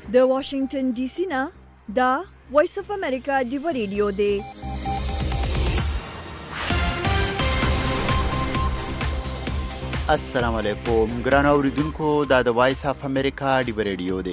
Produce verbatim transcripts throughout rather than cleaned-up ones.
د واشنگټن ډي سي نه دا وایس اف امریکا دی ریډیو دی. السلام علیکم ګران اوریدونکو، دا د وایس اف امریکا دی ریډیو دی.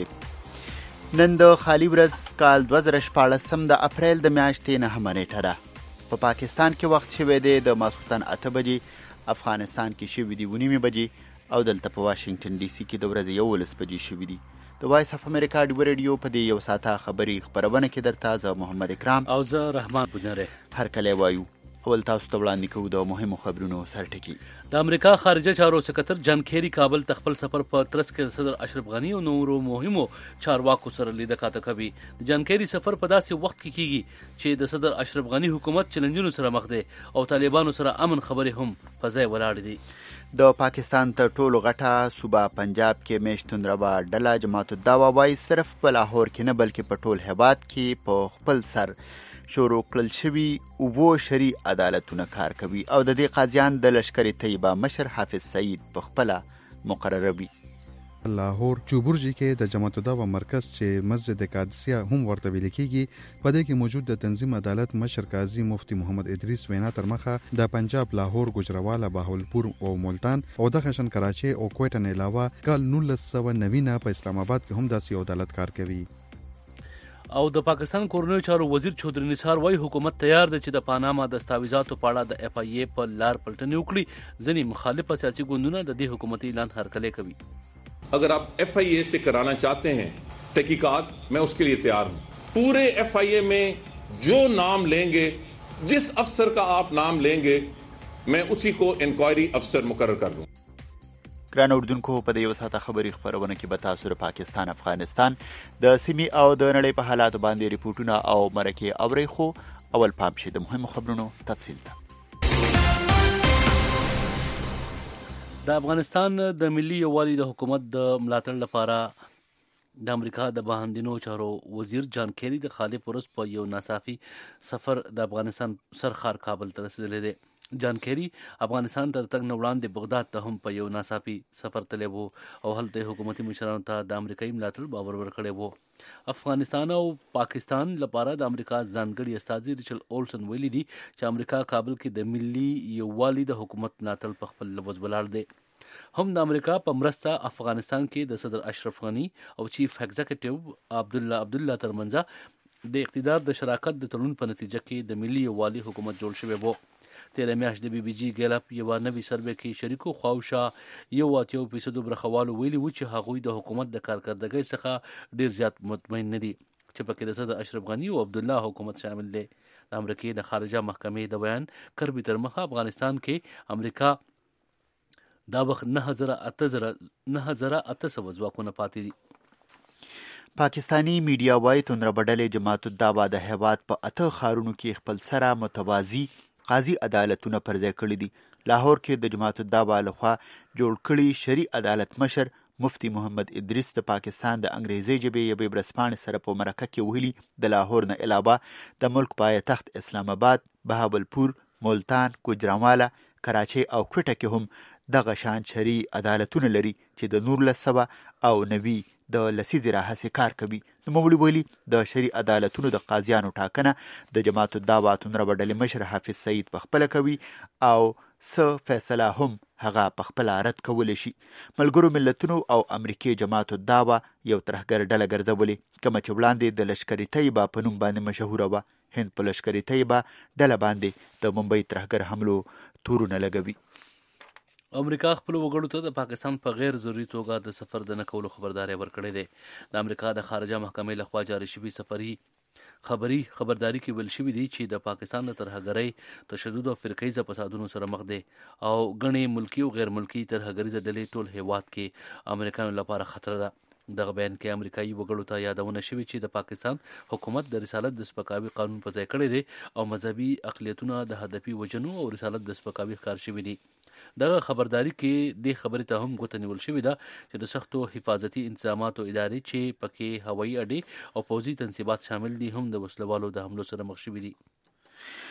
نن د خالی ورځ کال دوه زره شپاړسم د اپریل د میاشتې نهمه نیټه ده. په پاکستان کې وخت شوی دی د ماسخوتن اته بجې، افغانستان کې شوي دي ونیمې بجې او دلته په واشنگټن ډي سي کې د ورځې یولس بجې شوي دي. د وایس اف امریکا دی ریډیو په دې یو ساعته خبري خبرونه کې درته زه محمد اکرام او زه رحمان بنره هر کله وایو. اول تاسو ته وړاندې کوو د مهمو خبرونو سرټکی. د امریکا خارجه چارو سکرټر جان کیری کابل ته خپل سفر په ترڅ کې صدر اشرف غنی او نورو مهمو چارواکو سره لیده کاته کوي. د جان کیری سفر په داسې وخت کې کیږي چې د صدر اشرف غنی حکومت چیلنجونو سره مخ دی او طالبانو سره امن خبرې هم په ځای ولاړ دي. د پاکستان تر ټولو غټه صوبه پنجاب کې میشتون ربا ډله جماعت الدعوه وایي صرف په لاهور کې نه بلکې په ټول هیواد کې په خپل سر شروع کړل شوي اووه شرعي عدالتونه کار کوي او د دې قاضیان د لشکري طیبه مشر حافظ سعید په خپله مقرروي. لاهور چوبورجي کې د جماعت الدعوه مرکز چې مسجد قادسیه هم ورته ویل کېږي، په دې کې موجود د تنظیم عدالت مشر قاضي مفتی محمد ادریس وینا تر مخه د پنجاب، لاهور، ګوجرواله، بهاولپور او ملتان او د خشن کراچي او کوټه نه علاوه کال نولس سوه نوي په اسلام آباد کې هم داسې عدالت کار کوي. او د پاکستان کورنیو چارو وزیر چودري نثار وايي حکومت تیار دی چې د پاناما دستاویزاتو په اړه د اف ای ای په لار پلټنې وکړي. ځینې مخالف سیاسي ګوندونه د دې حکومتي اعلان هرکلی کوي. اگر آپ ایف آئی اے سے کرانا چاہتے ہیں تحقیقات، میں اس کے لیے تیار ہوں. پورے ایف آئی اے میں جو نام لیں گے، جس افسر کا آپ نام لیں گے، میں اسی کو انکوائری افسر مقرر کر دوں. ګران اردوونکو، په دې یو ساعته خبري خبرونه کې به تاسو د پاکستان، افغانستان د سیمې او د نړۍ په حالاتو باندې ریپورټونه او مرکې اورئ. خو اول پام شي د مهمو خبرونو تفصیل ته. د افغانستان د ملي یووالي د حکومت د ملاتړ لپاره د امریکا د بهرنیو چارو وزیر جان کیری د خالي پروس په یو ناڅاپي سفر د افغانستان سرخار کابل ته رسیدلی دی. جان کیری افغانستان ته تګ نه وړاندې بغداد ته هم په یو ناڅاپي سفر تللی و او هلته حکومتي مشرانو ته د امریکایي ملاتړ باور ورکړی و. افغانستان او پاکستان لپاره د امریکا ځانګړي استازي ریچل اولسن ویلي دي چې امریکا کابل کې د ملي یووالي د حکومت ملاتړ په خپل لوز ولاړ دی. هم د امریکا په مرسته افغانستان کې د صدر اشرف غنی او چیف ایگزیکټیو عبدالله عبدالله ترمنځ د اقتدار د شراکت د تړون په نتیجه کې د ملي یووالي حکومت جوړ شوی و. تیره میاشت د بی بی جی ګیلپ یوه نوې سروې کې شریکو خواوشا یو اتیا فیصدو برخوالو ویلي وو چې هغوی د حکومت د کارکردګۍ څخه ډیر زیات مطمئن نه دي چې پکې د صدر اشرف غنی او عبدالله حکومت شامل دی. د امریکې د خارجه محکمې د بیان کربي تر مخه افغانستان کې امریکا دا وخت نه زره اته سوه ځواکونه پاتې دي. پاکستانی میډیا وایي توندربډلې جماعت الدعوه د هیواد په اته ښارونو کې خپل سره متوازي قاضي عدالتونه پر ځای کړي دي. لاهور کې د جماعت الدعوه لخوا جوړ کړي شرعي عدالت مشر مفتی محمد ادریس د پاکستان د انګریزي ژبې یوې ورځپاڼې سره په مرکه کې ویلي د لاهور نه علاوه د ملک پایتخت اسلام آباد، بهاولپور، ملتان، ګوجرانواله، کراچۍ او کوټه کې هم دغه شان شرعي عدالتونه لري چې د نولس سوه او نوي د لسیزې راهیسې کار کوي. نوموړي ویلي د شرعي عدالتونو د قاضیانو ټاکنه د جماعت الدعوه توندربډلې مشر حافظ سعید په خپله کوي او څه فیصله هم هغه په خپله رد کولی شي. ملګرو ملتونو او امریکې جماعت الدعوه یو ترهګر ډله ګرځولې، کومه چې وړاندې د لشکري طیبه په نوم باندې مشهوره وه. هند په لشکري طیبه ډله باندې د ممبئی ترهګر حملو تورونه لګوي. امریکا خپل وګړو ته د پاکستان په غیر ضروري توګه د سفر د نه کولو خبرداری ورکړی دی. د امریکا د خارجه محکمې لخوا جاري شوي سفري خبري خبرداري کې ویل شوي دي چې د پاکستان د ترهګرۍ، تشدد او فرقه فسادونو سره مخ دی او ګڼې ملکي او غیر ملکي ترهګریزه ډلې ټول هیواد کې امریکایانو لپاره خطر ده. دغه بیان کې امریکایي وګړو ته یادونه شوې چې د پاکستان حکومت د رسالت د سپکاوي قانون په ځای کړی دی او مذهبي اقلیتونه د هدفي وژنو او رسالت د سپکاوي ښکار شوي دي. دغه خبرداري کې د خبرې ته هم ګوته نیول شوې ده چې د سختو حفاظتي انتظاماتو ادارې چې پکې هوایي اډې او پوځي تنصیبات شامل دي هم د وسلوالو د حملو سره مخ شوي دي.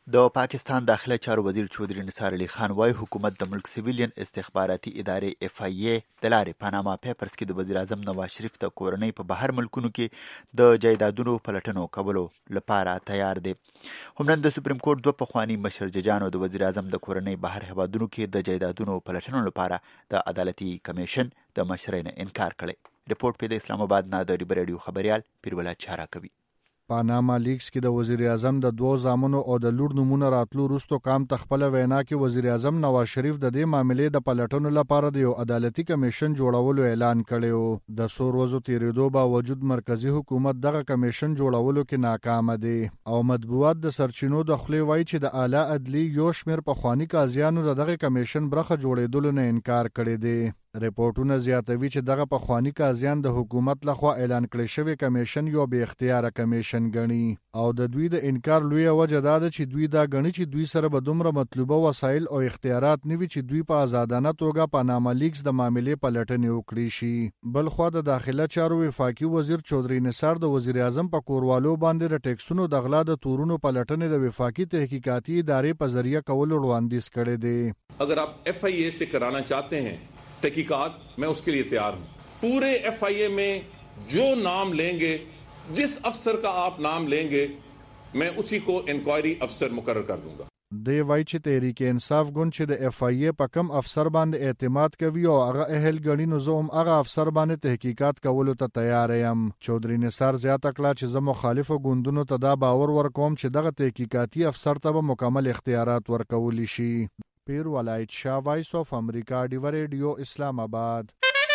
د پاکستان داخله چارو وزیر چودري نثار علي خان وايي حکومت د ملک سیویلین استخباراتي ادارې اف آی ای د لارې پاناما پیپرز کې د وزیر اعظم نواز شریف د کورنۍ په بهر ملکونو کې د جایدادونو پلټنو کولو لپاره تیار دی. همدن د سپریم کورټ دوه پخواني مشر ججانو د وزیر اعظم د کورنۍ بهر هیوادونو کې د جایدادونو پلټنو لپاره د عدالتي کمیشن د مشرۍ نه انکار کړی. رپورټ په د اسلام آباد نه د ریبر رادیو خبريال پیرولات چارا کوي. پاناما لیکس کې د وزیر اعظم د دوه زامنو او د لور نمونه راتلو وروسته کام تخپل وینا کې وزیر اعظم نواز شریف د دې معاملې د پلټنو لپاره د یو عدالتي کمیشن جوړولو اعلان کړی د سور وزو تیریدو باوجود مرکزی حکومت دغه کمیشن جوړولو کې ناکام دي او مطبوعات د سرچینو د خلې وایي چې د اعلی عدلی یو شمیر پخوانی قاضیانو دغه کمیشن برخه جوړېدلو نه انکار کړی دی. ریپورتونه زیاتوي چې دغه پخوانی قاضیان د حکومت لخوا اعلان کړی شوی کمیشن یو بې اختیاره کمیشن ګڼي او د دوی د انکار لویه وجه دا ده چې دوی دا ګڼي چې دوی سره به دومره مطلوبه وسایل او اختیارات نه وي چې دوی په آزادانه توګه پاناما لیکس د معاملې پلټنې وکړي شي. بل خوا د داخله چارو وفاقي وزیر چودري نثار د وزیر اعظم په کوروالو باندې د ټیکسونو د غلا د تورونو پلټنې د وفاقي تحقیقاتي ادارې په ذریعہ کولو وړاندیز کړی دی. اگر آپ ایف آئی اے سے کرانا چاہتے ہیں تحقیقات میں اس کے لیے تیار ہوں. پورے ایف آئی اے میں جو نام لیں گے جس افسر کا آپ نام لیں گے میں اسی کو انکوائری افسر مقرر کر دوں گا. دی وای چې تحریک انصاف ګوند چې د اف آئی اے په کم افسر باندې اعتماد کوي او هغه اهل ګڼي نو زه هم هغه افسر باندې تحقیقات کولو ته تیار یم. چودري نثار زیاته کړه چې زه مخالفو ګوندونو ته دا باور ورکوم چې دغه تحقیقاتي افسر ته به مکمل اختیارات ورکولی شي. پیر ولایت شاه وایس اف امریکا ډیو ریډیو اسلام آباد.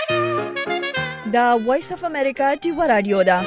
دا وایس اف امریکا ډیو رادیو دا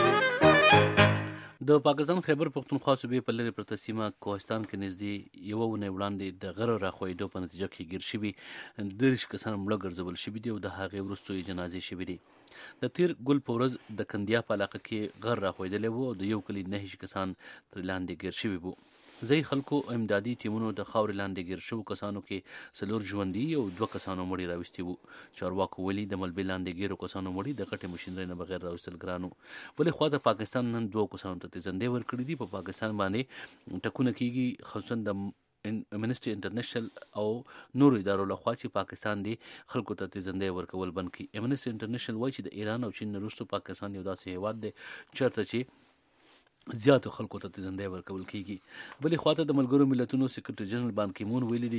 د پاکستان خیبر پختونخوا صوبې په لرې پرته سیمه کوهستان کې نږدې یوه اونۍ وړاندې د غره راخوېدو په نتیجه کې ګیر شوي دېرش کسان مړه ګرځول شوي دي او د هغې وروسته یې جنازې شوي دي. د تیر ګل په ورځ د کندیا په علاقه کې غر راخوېدلی و او د یو کلي نهه کسان ترې لاندې ګیر شوي وو. ځایي خلکو امدادي ټیمونو د خاورې لاندې ګیر شوو کسانو کې څلور ژوندي او دوه کسانو مړي راوستي وو. چارواکو ولي د ملبې لاندې ګیرو کسانو مړي د غټې مشینرۍ نه بغیر راوستل ګران وو. بلې خوا ته پاکستان نن دوه کسانو ته تیزندې ورکړي دي. په پاکستان باندې ټکونه کیږي خصوصا د امنسټي انټرنیشنل او نورو ادارو لخوا چې پاکستان دی خلکو ته تیزندې ورکول بند کړي. امنسټي انټرنیشنل وایي چې د ایران او چین نه وروسته پاکستان یو داسې هیواد دی چېرته چې زیاتو خلکو ته تیزندې ورکول کیږي. بلې خواته د ملګرو ملتونو سیکرټري جنرال بان کی مون ویلي دي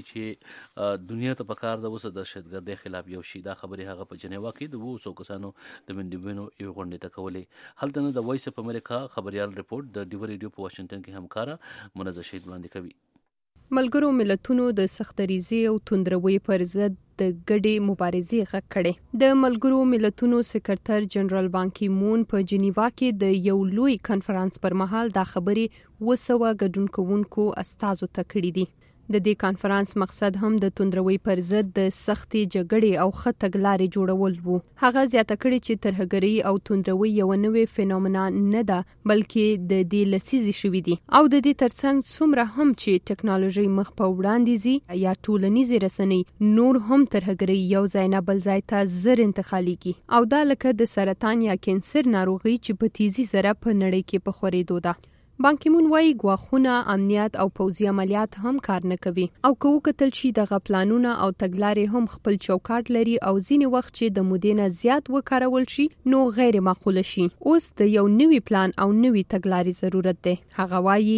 چې دنیا ته پکار ده اوس د دهشتګردۍ خلاف یو شي. دا خبرې هغه په جنیوا کې د اوو سوو کسانو د مندوبینو یو غونډې ته کولې. هلته نه د وایس اف امریکا خبريال رپورټ د ډیو ریډیو په واشنگټن کې همکاره منزه شهید وړاندې کوي. ملګرو ملتونو د سختدریزۍ او توندروي پر ضد د ګډې مبارزې غږ کړی. د ملګرو ملتونو سکرټر جنرال بان کی مون په جنیوا کې د یو لوی کنفرانس پر مهال دا خبرې وسوه ګډون کوونکو استازو ته کړې دي. د دې کانفرنس مقصد هم د توندروي پر ضد د سختې جګړې او ښه تګلارې جوړول وو. هغه زیاته کړې چې ترهګري او توندروي یو نوې فینومنا نه ده بلکې د دې لسیزې شوي دي او د دې ترڅنګ څومره هم چې ټکنالوژي مخ په وړاندې ځي یا ټولنیزې رسنۍ نور هم ترهګري یو ځای نه بل ځای ته زر انتقالیږي او دا لکه د سرطان یا کینسر ناروغي چې په تیزی سره په نړۍ کې په خورېدو ده. بان کی مون وايي ګواښونه امنیت او پوځي عملیات هم کار نه کوي او که وکتل شي دغه پلانونه او تګلارې هم خپل چوکاټ لري او ځینې وخت چې د مودې نه زیات وکارول شي نو غیر معقوله شي. اوس د یو نوي پلان او نوي تګلارې ضرورت دی. هغه وايي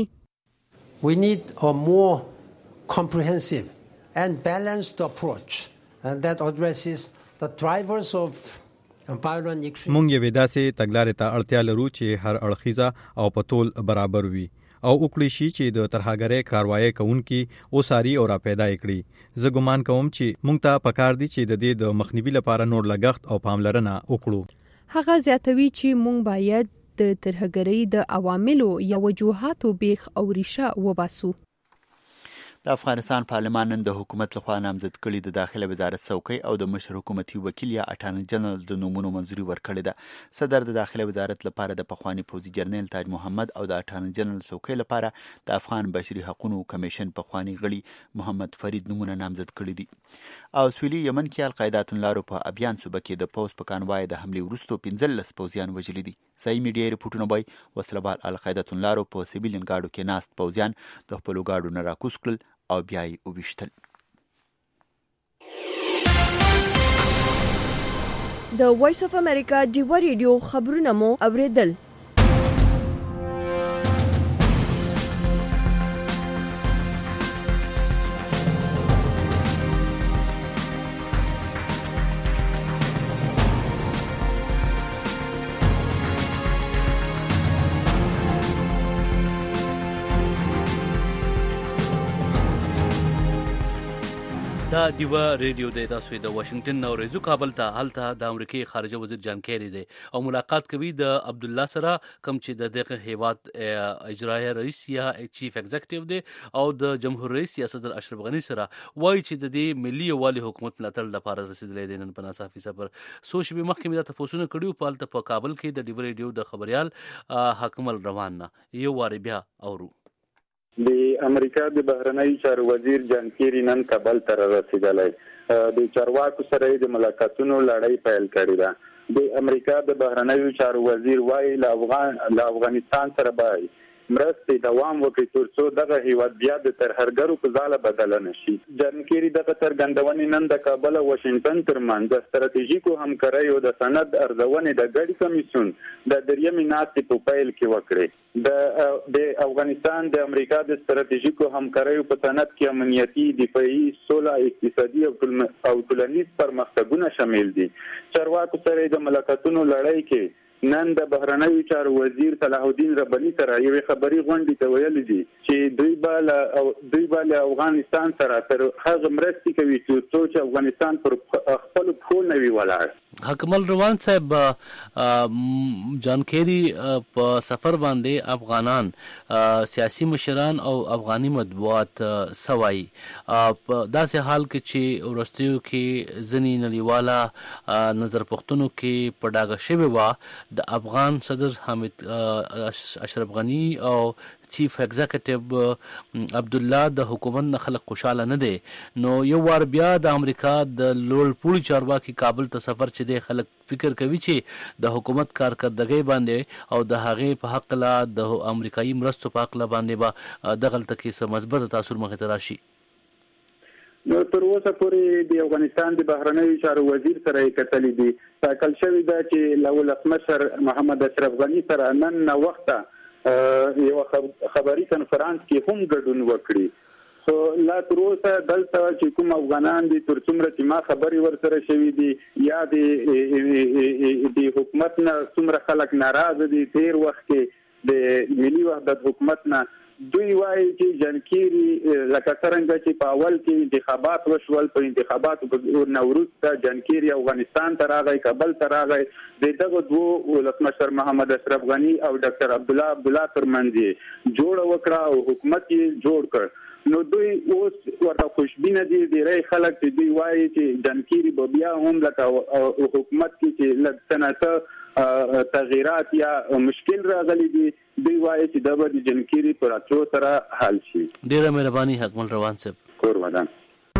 We need a more comprehensive and balanced approach that addresses the drivers of مونږ یې داسې تګلارې ته اړتیا لرو چې هر اړخیزه او په ټول برابر وي او وکړي شي چې د ترهګرۍ کاروایی کوونکي اوساري او را پیدا کړي. زه ګمان کوم چې مونږ ته پکار دي چې د دې د مخنیوي لپاره نور لګښت او پاملرنه وکړو. هغه زیاتوي چې مونږ باید د ترهګرۍ د عواملو یا وجوهاتو بیخ او ریشه وباسو. د افغانستان پارلمان نن د حکومت لخوا نامزد کړي د داخله وزارت څوکۍ او د مشر حکومتي وکیل یا اټارنی جنرال د نومونو منځوري ورکړې ده. صدر د داخله وزارت لپاره د پخوانی پوځي جنرال تاج محمد او د اټارنی جنرال څوکۍ لپاره د افغان بشري حقوقو کمیشن پخوانی غړي محمد فرید نومونه نامزد کړي دي. او سویلي یمن کې القاعده تنلارو په ابیان صوبه کې د پوز په کانوای د حمله وروسته پنځلس پوځیان وژلي دي. ځایي میډیا ریپورټونه وایي وسلهبال القاعده توندلارو په سیویلین ګاډو کې ناست پوځیان د خپلو ګاډو نه راکوز کړل او بیا یې وویشتل. د وایس اف امریکا ډیوه ریډیو خبرونه مو اوریدل. دا دیوه ریډیو دی، تاسو د واشنگټن نو ریزو کابل ته هلته د امریکای خارجه وزیر جان کیری دی او ملاقات کوي د عبد الله سره، کوم چې د دغه هیواد اجرایه رئیس یا چیف ایگزیکټیو دی او د جمهور رئیس یا صدر اشرف غنی سره، وایي چې د دې ملي یووالي حکومت ملاتړ لپاره رسیدلی دی. نن په ناڅاپي سفر څو شپې مخکې مې دا تپوسونه کړي په هلته په کابل کې د دیوه ریډیو د خبریال حاکم الروان نه یو وارې بیا اورو. د امریکا د بهرنی چارو وزیر جان کیری نن کابل ته رسیدلی. د چارواکو سره د ملاقاتونو لړۍ پیل کړې ده. د امریکا د بهرنی چارو وزیر وايي له افغان له افغانستان سره به مرستې دوام وکړي ترڅو دغه هیواد بیا د ترهګرو په ځاله بدل نشي. جان کیری دغه څرګندونې نن د کابل او واشنگټن ترمنځ د ستراتیژیکو همکاریو د سند ارزونې د ګډ کمیسیون د دریمې ناستې په پیل کې وکړې. د د افغانستان د امریکا د ستراتیژیکو همکاریو په سند کې امنیتي، دفاعي، سوله، اقتصادي او ټولنیز پرمختګونه شامل دي. چارواکو سره د ملاقاتونو لړۍ کې نن د بهرنیو چارو وزیر صلاح الدین رباني سره یوې خبري غونډې ته ویلي دي چې دوی به له دوی به له افغانستان سره تر هغه مرستې کوي چې افغانستان پر خپل پښو نه وي ولاړ. حاکم الروان صاحب، جان کیری په سفر باندې افغانان، سیاسي مشران او افغاني مطبوعات سوای په داسې حال کې چې ورستیو کې ځنی نړیواله نظر پښتنو کې په ډاګه شوی و د افغان صدر حامد اشرف غنی او چیف ایگزیکټیو عبد الله د حکومت نه خلک خوشاله نه دي. نو یو وار بیا د امریکا د لوړپوړي چارواکي کابل ته سفر چې دی، خلک فکر کوي چې د حکومت کارکردګۍ باندې او د هغې په حق لا د امریکایي مرستو په حق لا باندې به دغلته کې څه مثبت تاثیر مخې ته راشي. نو تر اوسه پورې د افغانستان د بهرنیو چارو وزیر سره یې کتلي دي. ټاکل شوې ده چې له ولسمشر محمد اشرف غني سره نن وخته یو خبري کنفرانس کې هم ګډون وکړي. سو لا تر اوسه دلته چې کوم افغانان دي تر څومره چې ما خبري ورسره شوي دي یا د حکومت نه څومره خلک ناراضه دي، تیر وخت کې د ملي وحدت حکومت نه دوی وایي چې جان کیری لکه څرنګه چې په اول کې انتخابات وشول، په انتخاباتو نه وروسته جان کیری افغانستان ته راغی، کابل ته راغی، د دغه دوه ولسمشر محمد اشرف غني او ډاکټر عبد الله عبد الله ترمنځ جوړ وکړه او حکومت یې جوړ کړ. نو دوی اوس ورته خوشبینه دي ډیری خلک چې دوی وایي چې جان کیری به بیا هم لکه حکومت کې چې لږ څه تغییرات یا مشکل راغلي دي، دوی وایي چې دا به د جان کیری په راتلو سره حل شي. ډیره مهرباني حاکم الروان صاحب. کور ودان.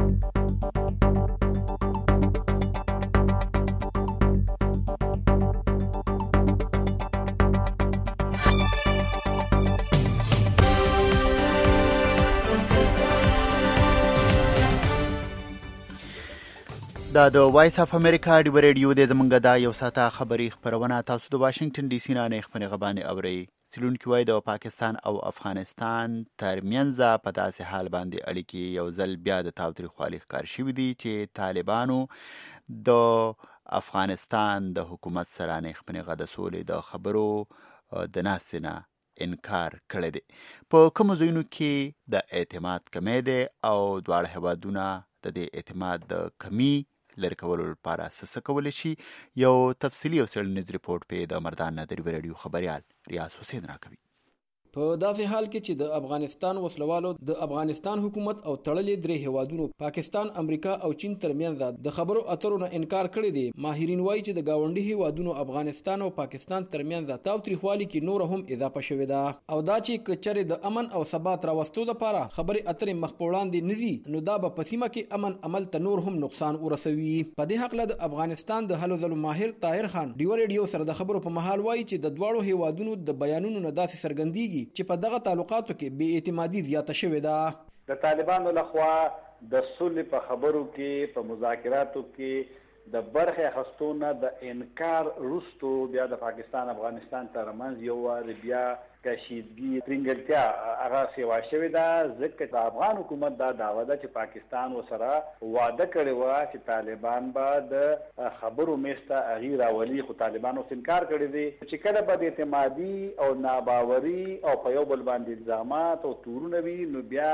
دا د وایس اف امریکا ډیوه ریډیو د زمونږ دا یو ساعته خبري خبرونه تاسو د واشنگټن ډي سي نه نه خبرې غبانې اوري. سیلونکي وای د پاکستان او افغانستان ترمنځ په داسې حال باندې اړیکې یو ځل بیا د تاوتریخوالي ښکار شوي دي چې طالبانو د افغانستان د حکومت سره نه خبرې د سولې د خبرو د ناستې نه انکار کړی دی. په کومو ځایونو کې د اعتماد کمی دی او دواړه هیوادونه د دې اعتماد د کمی لري کولو لپاره څه کولی شي. یو تفصیلي او څېړنیز ریپورټ په د مردان نه د ریډیو خبریال ریاض حسین راکوي. په داسې حال کې چې د افغانستان وسلوالو د افغانستان حکومت او تړلې درې هیوادونو پاکستان، امریکا او چین ترمنځ د خبرو اترو نه انکار کړی دی. ماهرین وایي چې د گاونډي هیوادونو افغانستان او پاکستان ترمنځ تاوتریخوالي کې نور هم اضافه شوې ده او دا چې کچره د امن او ثبات راوستو لپاره خبرې اترې مخ په وړاندې نزي نو دا به په سیمه کې امن عمل ته نور هم نقصان ورسوي. په دې حق له د افغانستان د هلو ځلو ماهر طاهر خان ډیو ریډیو سره د خبرو په محل وایي چې د دواړو هیوادونو د بیانونو نه داسې څرګندېږي چې په دغه تعلقاتو کې بې اعتمادي زیاته شوې ده. د طالبانو لخوا د صلح په خبرو کې په مذاکراتو کې د برخه اخستونه د انکار وروستو بیا د پاکستان افغانستان ترمنځ یو وار بیا کشیدګي ترنګلتیا هغه سیوا شوې ده، ځکه د افغان حکومت دا دعوه ده چې پاکستان وسره وعده کړی و چې طالبان به د خبرو میسته هغې راولي، خو طالبان اوس انکار کړی دی چې کله به د اعتمادي او ناباوري او په یو بل باندې الزامات او تورونه وي نو بیا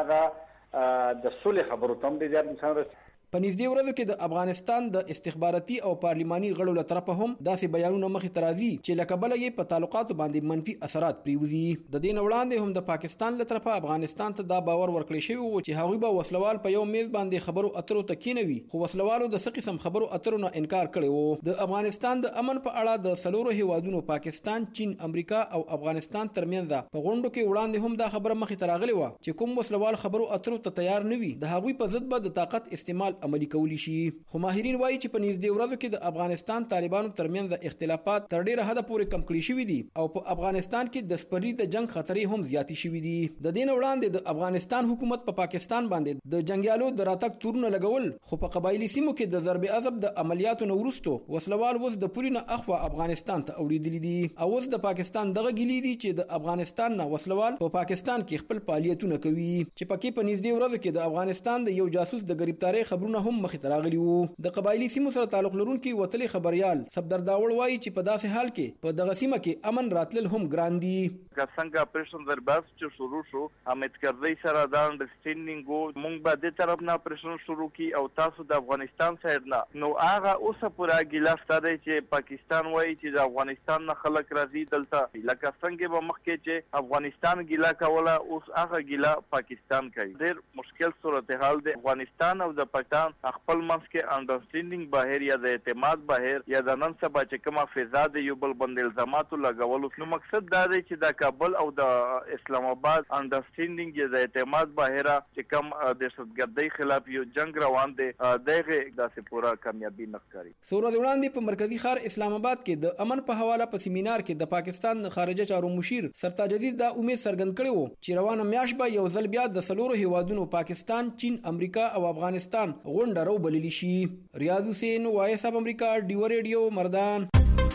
هغه د صلح خبرو ته هم ډېر زیات نقصان رسوي. په نږدې ورځو کې د افغانستان د استخباراتي او پارلماني غړو له طرفه هم داسې بیانونه مخې ته راځي چې لکه بله یې په تعلقاتو باندې منفي اثرات پرېوځي. د دې نه وړاندې هم د پاکستان له طرفه افغانستان ته دا باور ورکړی شوی و چې هغوی به وسلوال په یو میز باندې خبرو اترو ته کېنوي، خو وسلوالو د څه قسم خبرو اترو نه انکار کړی و. د افغانستان د امن په اړه د څلورو هیوادونو پاکستان، چین، امریکا او افغانستان ترمنځ په غونډو کې وړاندې هم دا خبره مخې ته راغلې وه چې کوم وسلوال خبرو اترو ته تیار نه وي د هغوی په ضد به د طاقت استعمال عملي کولی شي. خو ماهرین وایي چې په نږدې ورځو کې د افغانستان طالبانو ترمنځ اختلافات تر ډیره حده پورې کم کړي شوي دي او په افغانستان کې د سپرلي د جنگ خطرې هم زیاتې شوي دي. د دې نه وړاندې د افغانستان حکومت په پا پاکستان باندې د جنگیالو د راتګ تورونه لګول، خو په قبایلي سیمو کې د ضرب عضب د عملیاتو نه وروسته وسلوال اوس د پوري نه اخوا افغانستان ته اوړېدلي دي او اوس د پاکستان دغه ګیلي دي چې د افغانستان نه وسلوال په پا پاکستان کې خپل فعالیتونه کوي چې پکې په نږدې ورځو کې د افغانستان د یو جاسوس د گرفتاری خبرونه هم مخې ته راغلي وو. د قبایلی سیمو سره تعلق لرونکي وتلي خبريال صفدر داوړ وایي چې په داسې حال کې په دغه سیمه کې امن راتلل هم ګران دي. که څنګه اپریشن درباس چې شروع شو حامد کرزی سره دا انډرسټینډینګ وو مونږ به د طرف نه اپریشن شروع کی او تاسو د افغانستان سایډ نه نو هغه اوسه پورا ګیلاس ته دی چې پاکستان وایي چې د افغانستان نه خلک راځي دلته لکه څنګه به مخکې چې افغانستان ګیلا کوله اوس هغه ګیلا پاکستان کوي. ډېر مشکل صورتحال دی. افغانستان او د پاکستان خپل منځ کې انډرسټینډینګ بهر یا د اعتماد بهر یا د نن سبا چې کومه فضا د یو بل باندې الزامات لګولو نو مقصد دا دی چې د کابل او د اسلام آباد انډرسټینډینګ یا د اعتماد بهر چې کوم د دهشتګردۍ خلاف یو جنگ روان دی دغه داسې پورا کامیابی نخکاری. سوره وړاندې په مرکزی ښار اسلام آباد کې د امن په حواله په سیمینار کې د پاکستان خارجه چارو مشیر سرتاج عزیز دا امید څرګند کړی وو چې روانه میاشت به یو ځل بیا د څلورو هیوادونو پاکستان، چین، امریکا او افغانستان غونډه راوبللی شي. ریاض حسین، وایس اف امریکا، ډیو ریډیو، مردان.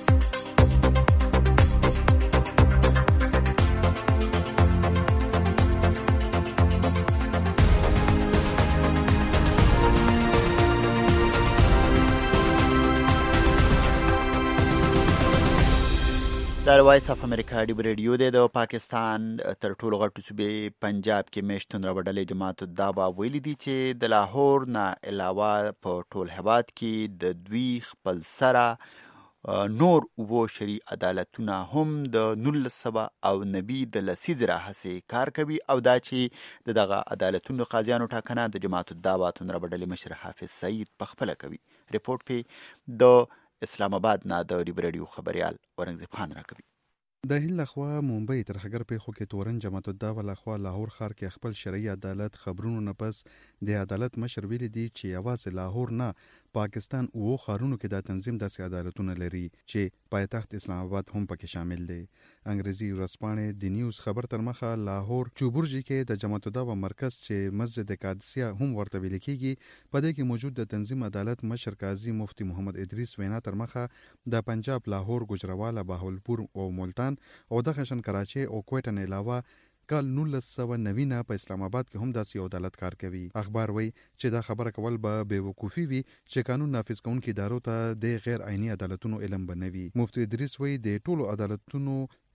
د وایس اف امریکا ډیو ریډیو د پاکستان تر ټولو غټو صوبې پنجاب کې میشتون راوړلې جماعت الدعوه ویلي دي چې د لاهور نه علاوه په ټول هېواد کې د دوی خپل سره نور اوو شرعي عدالتونه هم د نولس سوه او نوي د لسیزې راهیسې کار کوي او دا چې د دغه عدالتونو قاضیانو ټاکنه د جماعت الدعوه راوړلې مشر حافظ سعید پخپله کوي. ریپورټ په د اسلام آباد نه د ډیو ریډیو خبريال اورنګزیب خان راکوي. د هند لخوا ممبئی تر خګر پیښو کې تورن جماعت الدعوه لخوا لاهور ښار کې خپل شرعي عدالت خبرونو نه پس د عدالت مشر ویلي دي چې یوازې لاهور نه پاکستان او خارونو کې د تنظیم داسې عدالتونه لري چې پایتخت اسلام آباد هم پکې شامل دي. انګریزي ورځپاڼې د نیوز خبر تر مخه لاهور چوبورجي کې د جماعت الدعوه مرکز چې مسجد قادسیه هم ورته ویل کېږي په دې کې موجود د تنظیم عدالت مشر قاضي مفتی محمد ادریس وینا تر مخه د پنجاب، لاهور، ګوجرواله، بهاولپور او ملتان او د خشن کراچي او کوټه نه علاوه کال نولس سوه نوي نه په اسلام آباد کې هم داسې یو عدالت کار کوي. اخبار وایي چې دا خبره کول به بیوقوفي وي چې قانون نافذ کوونکي ادارو ته د غیر عیني عدالتونو علم بنوي. مفتی ادریس وایي د ټولو عدالتونو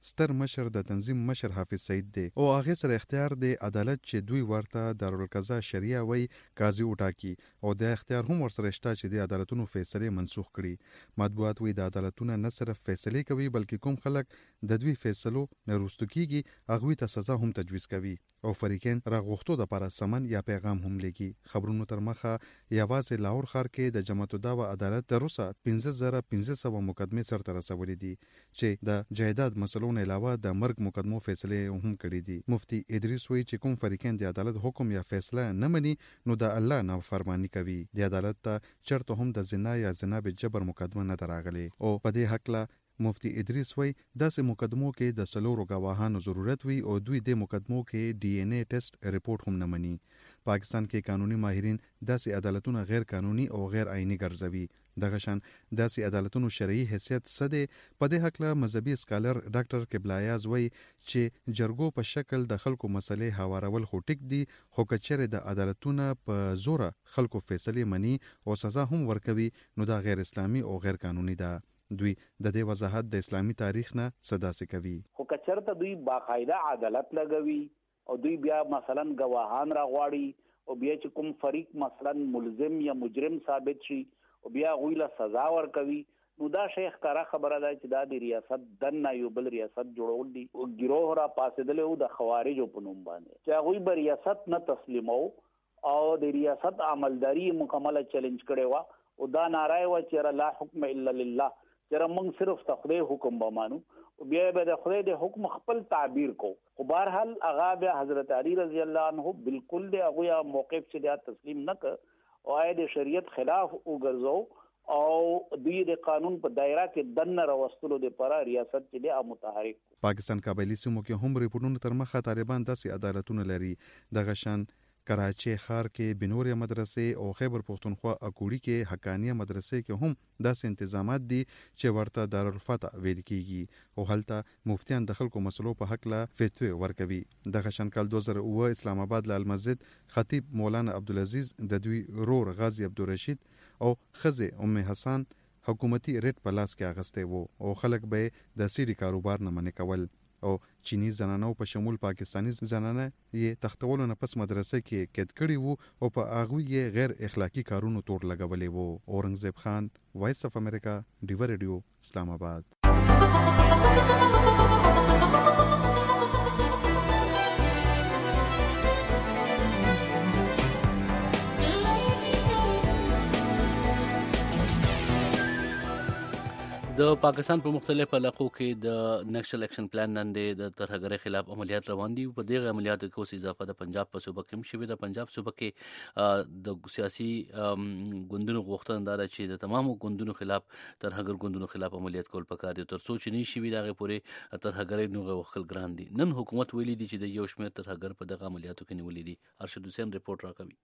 ستر مشر د تنظیم مشر حافظ سعید دی او هغه سره اختیار دی عدالت چې دوی ورته دارالقضا شریعه وای قاضي وټاکي او د اختیار هم ورسره شته چې د عدالتونو فیصله منسوخ کړي. مطبوعات وی د عدالتونو نه صرف فیصله کوي بلکې کوم خلک د دوی فیصلو نه وروسته کیږي هغوی ته سزا هم تجویز کوي او فریقین راغوښتو د لپاره سمن یا پیغام هم لیکي. خبرونو تر مخه یوازې لاهور ښار کې د جمعیت الدعوه عدالت تر اوسه پنځه زره پنځه سوه مقدمې سرته رسولې دي چې د جایداد مسلو نه علاوه د مرګ مقدمو فیصله هم کړې دي. مفتي ادریس وایي چې کوم فریقین د عدالت حکم یا فیصله نه مني نو د الله نافرمانی کوي. د عدالت ته چرته هم د زنا یا زنا به جبر مقدمه نه دراغلي او په دې حق لا مفتی ادریس وای داسې مقدمو کې د سلورو گواهانو ضرورت وي او دوی د مقدمو کې ډي ان اے ټیسټ ریپورت هم نه مني. پاکستان کې قانوني ماهرین داسې عدالتونه غیر قانوني او غیر آئینی ګرځوي. دغه شان داسې عدالتونو شرعي حیثیت څه دی؟ په دې حق له مذهبي سکالر ډاکټر قبلایاز وای چې جرګو په شکل د خلکو مسلې هوارول خو ټیک دي خو کچره د عدالتونو په زور خلکو فیصله مني او سزا هم ورکوي نو دا غیر اسلامي او غیر قانوني ده. دوی د دې وضاحت د اسلامي تاریخ نه صدا سي کوي. خو کچرته دوی باقاعده عدالت لګوي او دوی بیا مثلا گواهان راغواړي او بیا چې کوم فریق مثلا ملزم یا مجرم ثابت شي او بیا غوی له سزا ورکوي نو دا شیخ کارا خبره ده چې دا د ریاست دنه یو بل ریاست جوړول دي او ګروه را پاسېدل او د خوارجو په نوم باندې چې غوی به ریاست نه تسلیمو او د ریاست عملداري مکمله چیلنج کړي وا او دا نارای و چې لا حکم الا لله چر موږ صرف د خدای حکم به مانو او بیا به د خدای د حکم خپل تعبیر کو. خو بهرحال هغه بیا حضرت علی رضی الله عنه بالکل د هغه موقف چې دا تسلیم نه ک او آی د شریعت خلاف وګرځو او دوی د قانون په دایره کې دنه راوستلو د پر ریاست چې د متحرک. پاکستان قبایلی سیمو کې هم ریپورتونو تر مخه طالبان داسې عدالتونه لري. دغه شان کراچي ښار کې بنوریا مدرسې او خیبر پختونخوا اکوړي کې حقانیه مدرسې کې هم داسې تنظیمات دي چې ورته دارالفتح ویل کیږي او هلته مفتیان د خلکو مسلو په حق لا فتوی ورکوي. دغه شان کال دوه زره اوه اسلام آباد لال مسجد خطیب مولانا عبدالعزیز د دوی رور غازی عبدالرشید او خزه ام حسن حکومتي ریټ په لاس کې اغسته وو او خلک به د سیری کاروبار نه منې کول او چینی زنانو په شمول پاکستانی زنانه یې تختولو نه پس مدرسې کې قید کړي وو او په هغه یې غیر اخلاقی کارونو تور لګولې وو. اورنګزیب خان، وایس اف امریکا، ډیو ریډیو، اسلام آباد. د پاکستان په مختلفو علاقو کې د نیشنل اکشن پلان لاندې د ترهګرۍ خلاف عملیات روان دي. په دغه عملیاتو کې اوس اضافه د پنجاب په صوبه کې هم شوې ده. پنجاب صوبه کې د سیاسي ګوندونو غوښتنه ده چې د تمامو ګوندونو خلاف ترهګر ګوندونو خلاف عملیات کول پکار دي تر څو چې نه شي دغه پورې ترهګرۍ نوغه وکړل ګران دي. نن حکومت ویلي دي چې د یو شمېر ترهګر په دغه عملیاتو کې نیولې دي. ارشد حسین رپورت راکوي.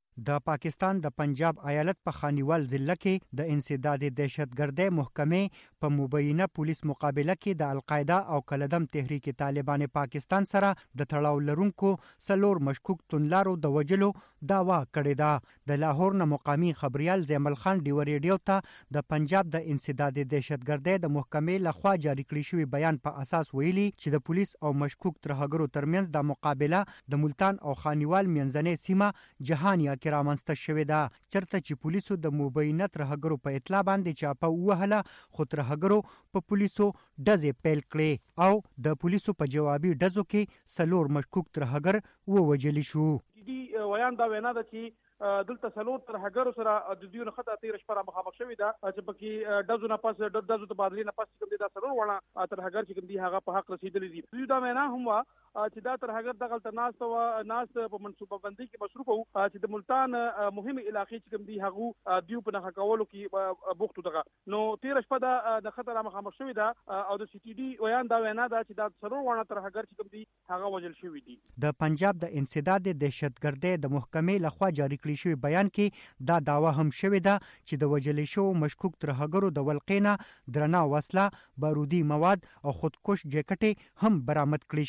د پاکستان د پنجاب ایالت په خانیوال ضلع کې د انسداد دهشتګردۍ محکمې په مبینه پولیس مقابله کې د القاعده او کلدم تحریک طالبان پاکستان سره د تړاو لرونکو سلور مشکوک تونلارو د وجلو داوا کړې ده. د لاهور نه مقامی خبريال زیمل خان ډیو ریډیو ته د پنجاب د انسداد دهشتګردۍ د محکمې لخوا جاری کړی شوی بیان په اساس ویلي چې د پولیس او مشکوک ترهګرو ترمنځ د مقابله د ملتان او خانیوال منځنۍ سیمه جهانیا کې رامنځته شوې ده. چرته چې پولیسو د مبینه ترهګرو په اطلاع باندې چاپه ووهله خو ترهګرو په پولیسو ډزې پیل کړې او د پولیسو په جوابي ډزو کې سلور مشکوک ترهګر ووجل شو. ویان دا وینا ده چې دلته سلور ترهګرو سره د دوی نه خطه تیر شپه مخامخ شوی ده چې پکې ډزو نه پاس ډزو ته بادلی نه پاس کوم دي دا سلور ونه ترهګر چې کوم دي هغه په حق رسیدلې دي. دوی دا وینا هم وا چې دا ترهګر د غلط ناس او ناس په منصوبه بندي کې مصروف وو چې د ملتان مهمه علاقې چې کوم دي هغه دیو په نه کولو کې بوختو دغه نو تیر شپه د خطر مخامخ شوی ده او د سی ټي ډي ویان دا وینا ده چې دا سلور ونه ترهګر چې کوم دي هغه وجل شوی دي. د پنجاب د انسداد دهشتګردۍ د محکمې لخوا جاری کړی شوی بیان کې دا داوا هم شوې ده چې د وجل شو مشکوک ترهګرو د ولقینا درنا وسله بارودي مواد او خودکش جیکټې هم برآمد کړي شوې دي.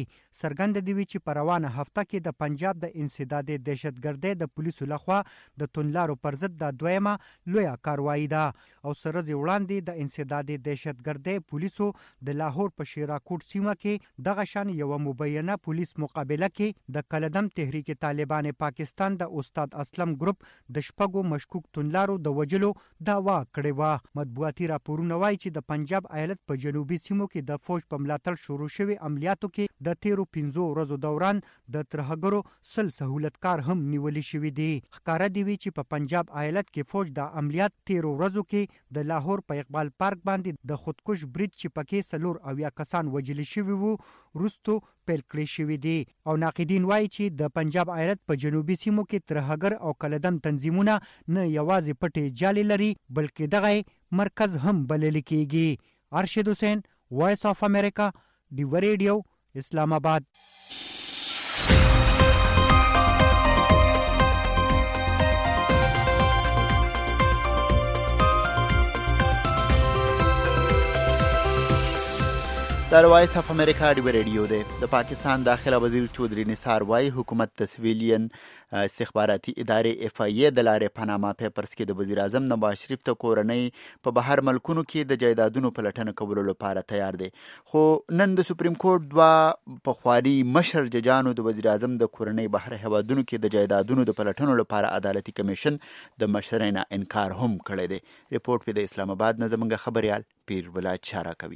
سرګند دی وی چې په روانه هفته کې د پنجاب د انسداد دهشتګردۍ د پولیسو لخوا د تونلارو پر ضد د دویمه لویه کاروایی ده او سرځ وړاندې د انسداد دهشتګردۍ پولیسو د لاهور په شیراکوټ سیمه کې دغه شان یو مبینه پولیس مقابله کې د کلدم تحریک طالبان پاکستان د استاد اسلم ګروپ د شپږو مشکوک تونلارو د وجلو دعوا کړې و. مطبوعاتي راپورونه وایي چې د پنجاب ایالت په جنوبي سیمو کې د فوج په ملاتړ شروع شوي عملیاتو کې د تیرو پنځو ورځو دوران د ترهګرو سل سهولتکار هم نیولې شوي دي. ښکاره دی وی چې په پنجاب ایالت کې فوج د عملیات تیرو ورځو کې د لاهور په اقبال پارک باندې د خودکش برید چې پکې سلور اویا کسان وجل شوي وو وروستو پیل کړی شوي دي او ناقدین وایي چې د پنجاب ایالت په جنوبي سیمو کې ترهګر او کلدم تنظیمونه نه یوازې پټې جالې لري بلکې دغه مرکز هم بلل کېږي. ارشد حسین، وایس آف امریکا، ډیو ریډیو، اسلام آباد. د وایس اف امریکا ډیو ریډیو دی. د پاکستان داخله وزیر چودھری نثار وایي حکومت د سویلین استخباراتي ادارې اف ای د لارې پاناما پیپرز کې د وزیر اعظم نواز شریف ته کورنۍ په بهر ملکونو کې د جایدادونو پلټنه کولو لپاره تیار دی. خو نن د سپریم کورټ دوه پخواني مشر ججانو د وزیر اعظم د کورنۍ بهر هیوادونو کې د جایدادونو د پلټنو لپاره عدالتي کمیشن د مشرۍ نه انکار هم کړی دی. ریپورت په د اسلام آباد نه زموږ خبريال پیر بلال چاره کوي.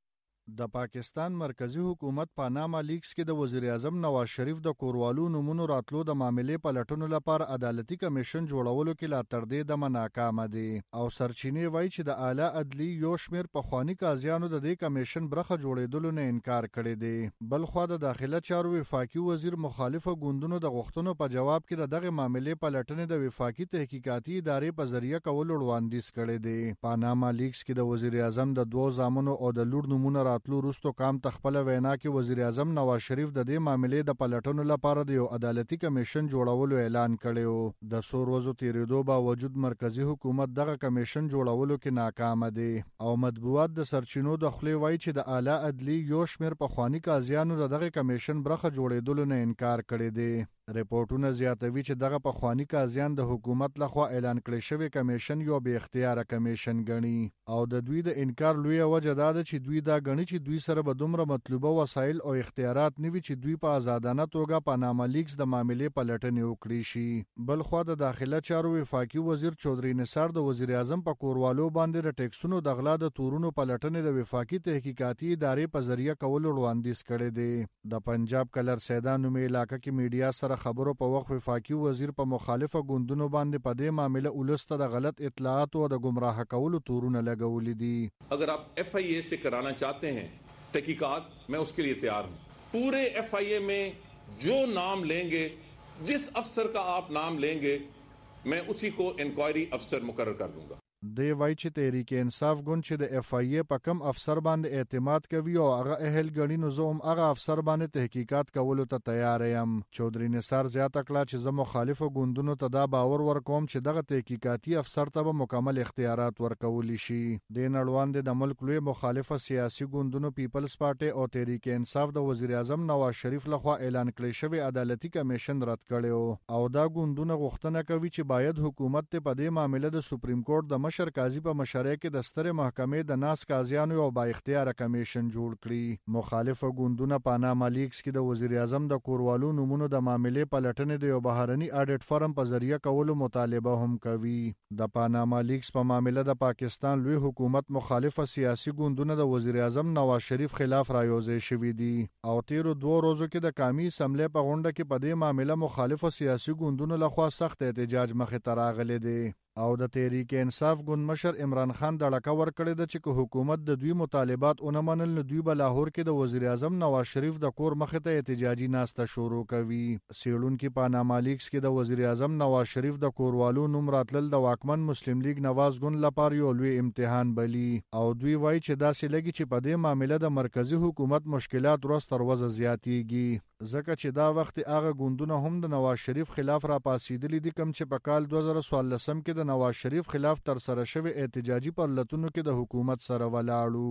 د پاکستان مرکزی حکومت پاناما لیکس کې د وزیر اعظم نواز شریف د کوروالو نمونو راتلو د معاملې پلټنو لپاره عدالتي کمیشن جوړولو کې لا تر دې د ناکامه دي او سرچینې وایي چې د اعلی عدلی یو شمیر پخوانی قاضیانو د دې کمیشن برخه جوړېدلو نه انکار کړی دی. بل خو د داخله چارو وفاقي وزیر مخالفه ګوندونو د غوښتنو په جواب کې دغه معاملې پلټنې د وفاقي تحقیقاتي ادارې په ذریعہ کول وړاندیز کړی دی. پاناما لیکس کې د وزیر اعظم د دوه زامنو او د لور نمونه راتلو وروسته کام تخپل وینا کې وزیر اعظم نواز شریف د دې معاملې د پلټنو لپاره د یو عدالتي کمیشن جوړولو اعلان کړی. د څو ورځو تیریدو باوجود مرکزی حکومت دغه کمیشن جوړولو کې ناکام دی او مطبوعات د سرچینو د خلې وایي چې د اعلی عدلی یو شمیر پخوانی قاضیانو دغه کمیشن برخه جوړېدلو نه انکار کړی دی. ریپورتونه زیاتوي چې دغه پخوانی قاضیان د حکومت لخوا اعلان کړی شوی کمیشن یو بې اختیاره کمیشن ګڼي او د دوی د انکار لوی وجه دا ده چې دوی دا ګڼي چې دوی سره به دومره مطلوبه وسایل او اختیارات نه وي چې دوی په آزادانه توګه پاناما لیکس د معاملې پلټنې وکړي شي. بل خو د داخله چارو وفاقي وزیر چودھری نثار د وزیر اعظم په کوروالو باندې د ټیکسونو د غلا د تورونو پلټنې د وفاقي تحقیقاتي ادارې په ذریعہ کول وړاندیز کړی دی. د پنجاب کلر سیدا نومې علاقې کې میډیا سره خبرو په وخت وفاقي وزیر په مخالفه ګوندونو باندې په دې معاملې ولسته د غلط اطلاعات او د گمراه کولو تورونه لګولې دي. اگر آپ ایف آئی اے سے کرانا چاہتے ہیں تحقیقات میں اس کے لیے تیار ہوں. پورے ایف آئی اے میں جو نام لیں گے جس افسر کا آپ نام لیں گے میں اسی کو انکوائری افسر مقرر کر دوں گا. دی وای چې تحریک انصاف ګوند چې د اف ای ای په کم افسر باندې اعتماد کوي او هغه اهل ګڼي نو زه هم هغه افسر باندې تحقیقات کولو ته تیار یم. چودھری نثار زیاته کړه چې زه مخالفو ګوندونو ته دا باور ورکوم چې دغه تحقیقاتي افسر ته به مکمل اختیارات ورکولی شي. د نړوان د ملک لوی مخالفه سیاسي ګوندونو پیپلز پارټي او تحریک انصاف د وزیر اعظم نواز شریف لخوا اعلان کړی شوی عدالتي کمیشن رد کړي او دا ګوندونه غوښتنه کوي چې باید حکومت ته په دې معاملې د سپریم کورټ د مشر قاضي په مشرۍ کې د سترې محکمې د ناس قاضیانو یو با اختیاره کمیشن جوړ کړي. مخالفه ګوندونه پاناما لیکس کې د وزیر اعظم د کوروالو نمونو د معاملې پلټنې د یو بهرني اډیټ فرم په ذریعہ کولو مطالبه هم کوي. د پاناما لیکس په معاملې د پاکستان لوی حکومت مخالفه سیاسي ګوندونه د وزیر اعظم نواز شریف خلاف رايوځای شوي دي او تیرو دوه ورځو کې د قومي اسمبلی په غونډه کې په دې معاملې مخالفه سیاسي ګوندونو لخوا سخت احتجاج مخې ته راغلی دی او د تحریک انصاف ګوند مشر عمران خان دړکه ورکړې ده چې حکومت د دوی مطالبات ونه منل نو دوی به لاهور کې د وزیر اعظم نواز شریف د کور مخې ته احتجاجي ناسته شروع کوي. سیړونکي پاناما لیکس کې د وزیر اعظم نواز شریف د کوروالو نوم راتلل د واکمن مسلم لیگ نواز ګوند لپاره یو لوی امتحان بلی او دوی وایي چې داسې لګي چې په دې معاملې د مرکزی حکومت مشکلات ورځ تر ورځې زیاتېږي ځکه چې دا وخت هغه ګوندونه هم د نواز شریف خلاف را پاسېدلي دي کوم چې په کال دوه زره څوارلسم کې د نواز شریف خلاف تر سره شوی احتجاجي پرلتونو کې د حکومت سره ولاړو.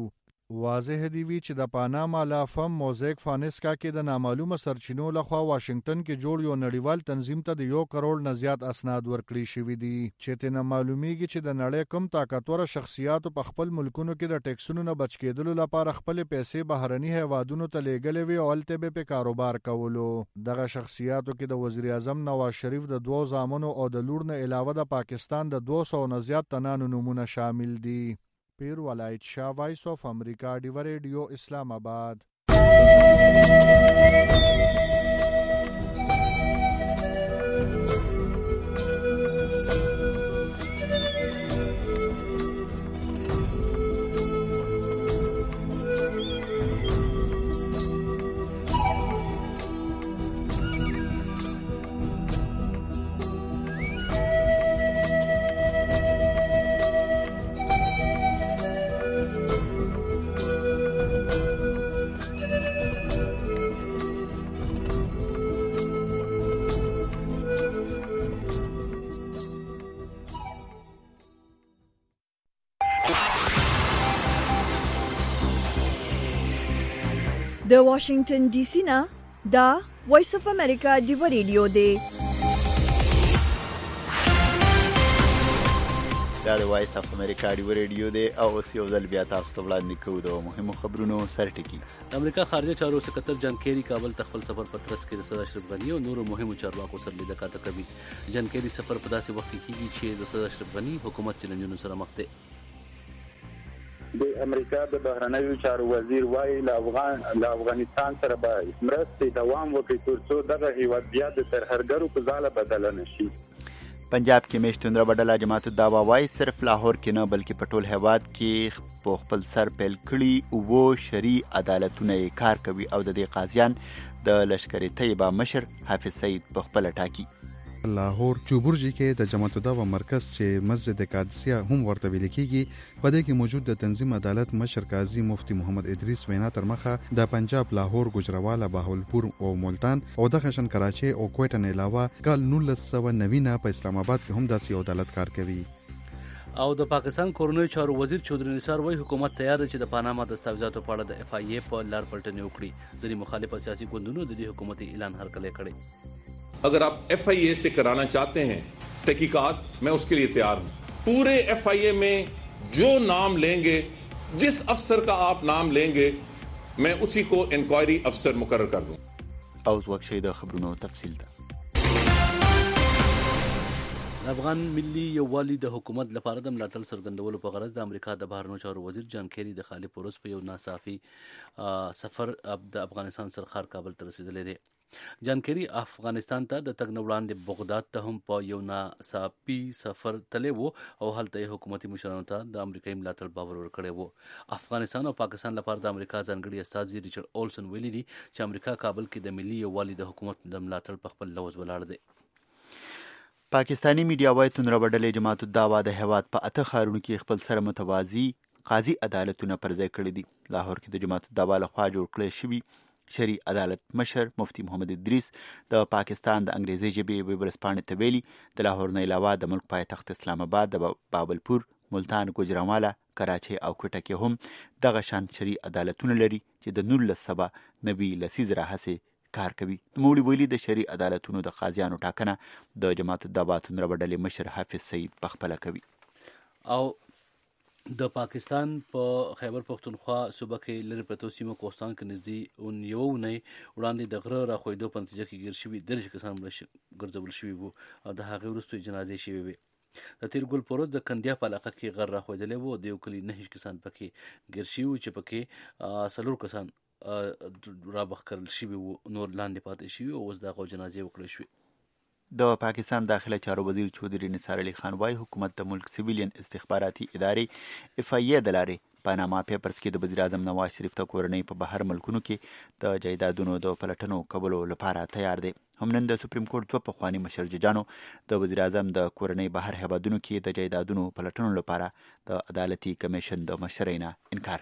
واضح دی وی چې د پاناما لا فم موزیک فانسکا کې د نامعلومه سرچینو لخوا واشنگټن کې جوړ یو نړیوال تنظیم ته د یو کروڑ نه زیات اسناد ورکړي شوي دي چې ته معلومیږي چې د نړۍ کم طاقتور شخصیات په خپل ملکونو کې د ټیکسونو نه بچ کېدلو لپاره خپل پیسې بهرني هیوادونو ته لیږلې وي او هلته به په کاروبار کولو. دغه شخصیاتو کې د وزیر اعظم نواز شریف د دوو زامنو او د لور نه علاوه د پاکستان د دوه سوو نه زیات تنانو نمونه شامل دي. پیر ولایت شاه، وایس آف امریکا، ډیو ریډیو، اسلام آباد. د واشنگټن ډي سي نه دا وایس اف امریکا ډیو ریډیو دی. دا د وایس اف امریکا ډیو ریډیو دی او اوس یو ځل بیا تاسو ته وړاندې کوو د مهمو خبرونو سرټکی. د امریکا خارجه چارو سکرټر جان کیری کابل ته خپل سفر په ترڅ کې د صدر اشرف غنی او نورو مهمو چارواکو سره لیدل کاته کوي. جان کیری سفر په داسې وخت کې کیږي چې د صدر اشرف غنی حکومت چیلنجونو سره مخ دی. د امریکا د بهرنیو چارو وزیر وايي له افغان له افغانستان سره به مرستې دوام وکړي ترڅو دغه هیواد بیا د ترهګرو په ځاله بدل نه شي. پنجاب کې میشت تندربډله جماعت الدعوا وايي صرف لاهور کې نه بلکې په ټول هیواد کې په خپل سر پیل کړي اوو شرعي عدالتونه یې کار کوي او د دې قاضیان د لشکرې طیبه مشر حافظ سعید په خپل ټاکي. لاهور چوبرجی کې د جماعت الدعوا مرکز چې مسجد قادسیه هم ورته ویل کیږي په دې کې موجود د تنظیم عدالت مشر قاضي مفتی محمد ادریس وینا تر مخه د پنجاب، لاهور، گجراواله، بهاولپور او ملتان او د خشن کراچي او کوټه نه علاوه کال نولس سوه نوي نه په اسلام آباد کې هم داسې عدالت کار کوي. او د پاکستان کورنیو چارو وزیر چودري نثار وایي حکومت تیار دی چې د پاناما دستاویزاتو په اړه د اف آی ای په لار پلټنې وکړي. ځینې مخالف سیاسي ګوندونو د دې حکومتي اعلان هرکلی کړی. अगर आप F I ए से कराना चाहते हैं तहकीकात, मैं उसके लिए तैयार हूं. पूरे एफ आई ए में जो नाम लेंगे, जिस अफसर का आप नाम लेंगे, मैं उसी को इंक्वायरी अफसर मुकर्रर कर दूं. اوس وخت شي د خبرونو تفصیل ده. افغان ملي یووالي د حکومت لپاره د ملاتړ څرګندولو په غرض د امریکا د بهرنیو چارو وزیر جان کیری د خالي پروس په یو ناڅاپي سفر د افغانستان سرخار کابل ته رسیدلی دی. جان کیری افغانستان ته د تګ نه وړاندې بغداد ته هم په یو ناڅاپي سفر تللی و او هلته یې حکومتي مشرانو ته د امریکایي ملاتړ باور ورکړی و. افغانستان او پاکستان لپاره د امریکا ځانګړي استازي ریچارډ اولسن ویلي دي چې امریکا کابل کې د ملي یووالي د حکومت د ملاتړ په خپل لوز ولاړ دی. پاکستانی میډیا وايي تندربډلې جماعت الدعوا د هیواد په اته ښارونو کې خپل سره متوازي قاضي عدالتونه پر ځای کړي دي. لاهور کې د جماعت الدعوا لخوا جوړ کړی شوي شرعي عدالت مشر مفتی محمد ادریس د پاکستان د انګریزي ژبې ویب ورځپاڼې ته ویلي د لاهور نه علاوه د ملک پایتخت اسلام آباد، د بابلپور، ملتان، گجرانواله، کراچۍ او کوټه کې هم دغه شان شرعي عدالتونه لري چې د نولس سوه نوي لسیزې راهیسې کار کوي. نوموړي ویلي د شرعي عدالتونو د قاضیانو ټاکنه د جماعت الدعوا تندربډلې مشر حافظ سعید پخپله کوي. او د پاکستان په خیبر پختونخوا صوبه کې لرې پرتو سیمو کوهستان کې نږدې یوه اونۍ وړاندې د غره راخوېدو په نتیجه کې ګیر شوي دېرش کسان ګرځول شوي وو او د هغې وروسته یې جنازې شوې وې. د تیر ګل پروز د کندیا په علاقه کې غر راخوېدلی و او د یو کلي نهه کسان پکې ګیر شوي وو چې پکې څلور کسان رابخ کړل شوي وو، نور لاندې پاتې شوي او اوس د هغو جنازې وکړل شوې. د پاکستان داخله چارو وزیر چودري نثار علي خان وايي حکومت د ملک سیویلین استخباراتي ادارې اف آی ای د لارې پاناما پیپرز کې د وزیر اعظم نواز شریف ته کورنۍ په بهر ملکونو کې د جایدادونو د پلټنو کولو لپاره تیار دی. هم نن د سپریم کورټ دوه پخواني مشر ججانو د وزیر اعظم د کورنۍ بهر هیوادونو کې د جایدادونو پلټنو لپاره د عدالتي کمیشن د مشرۍ نه انکار کړی.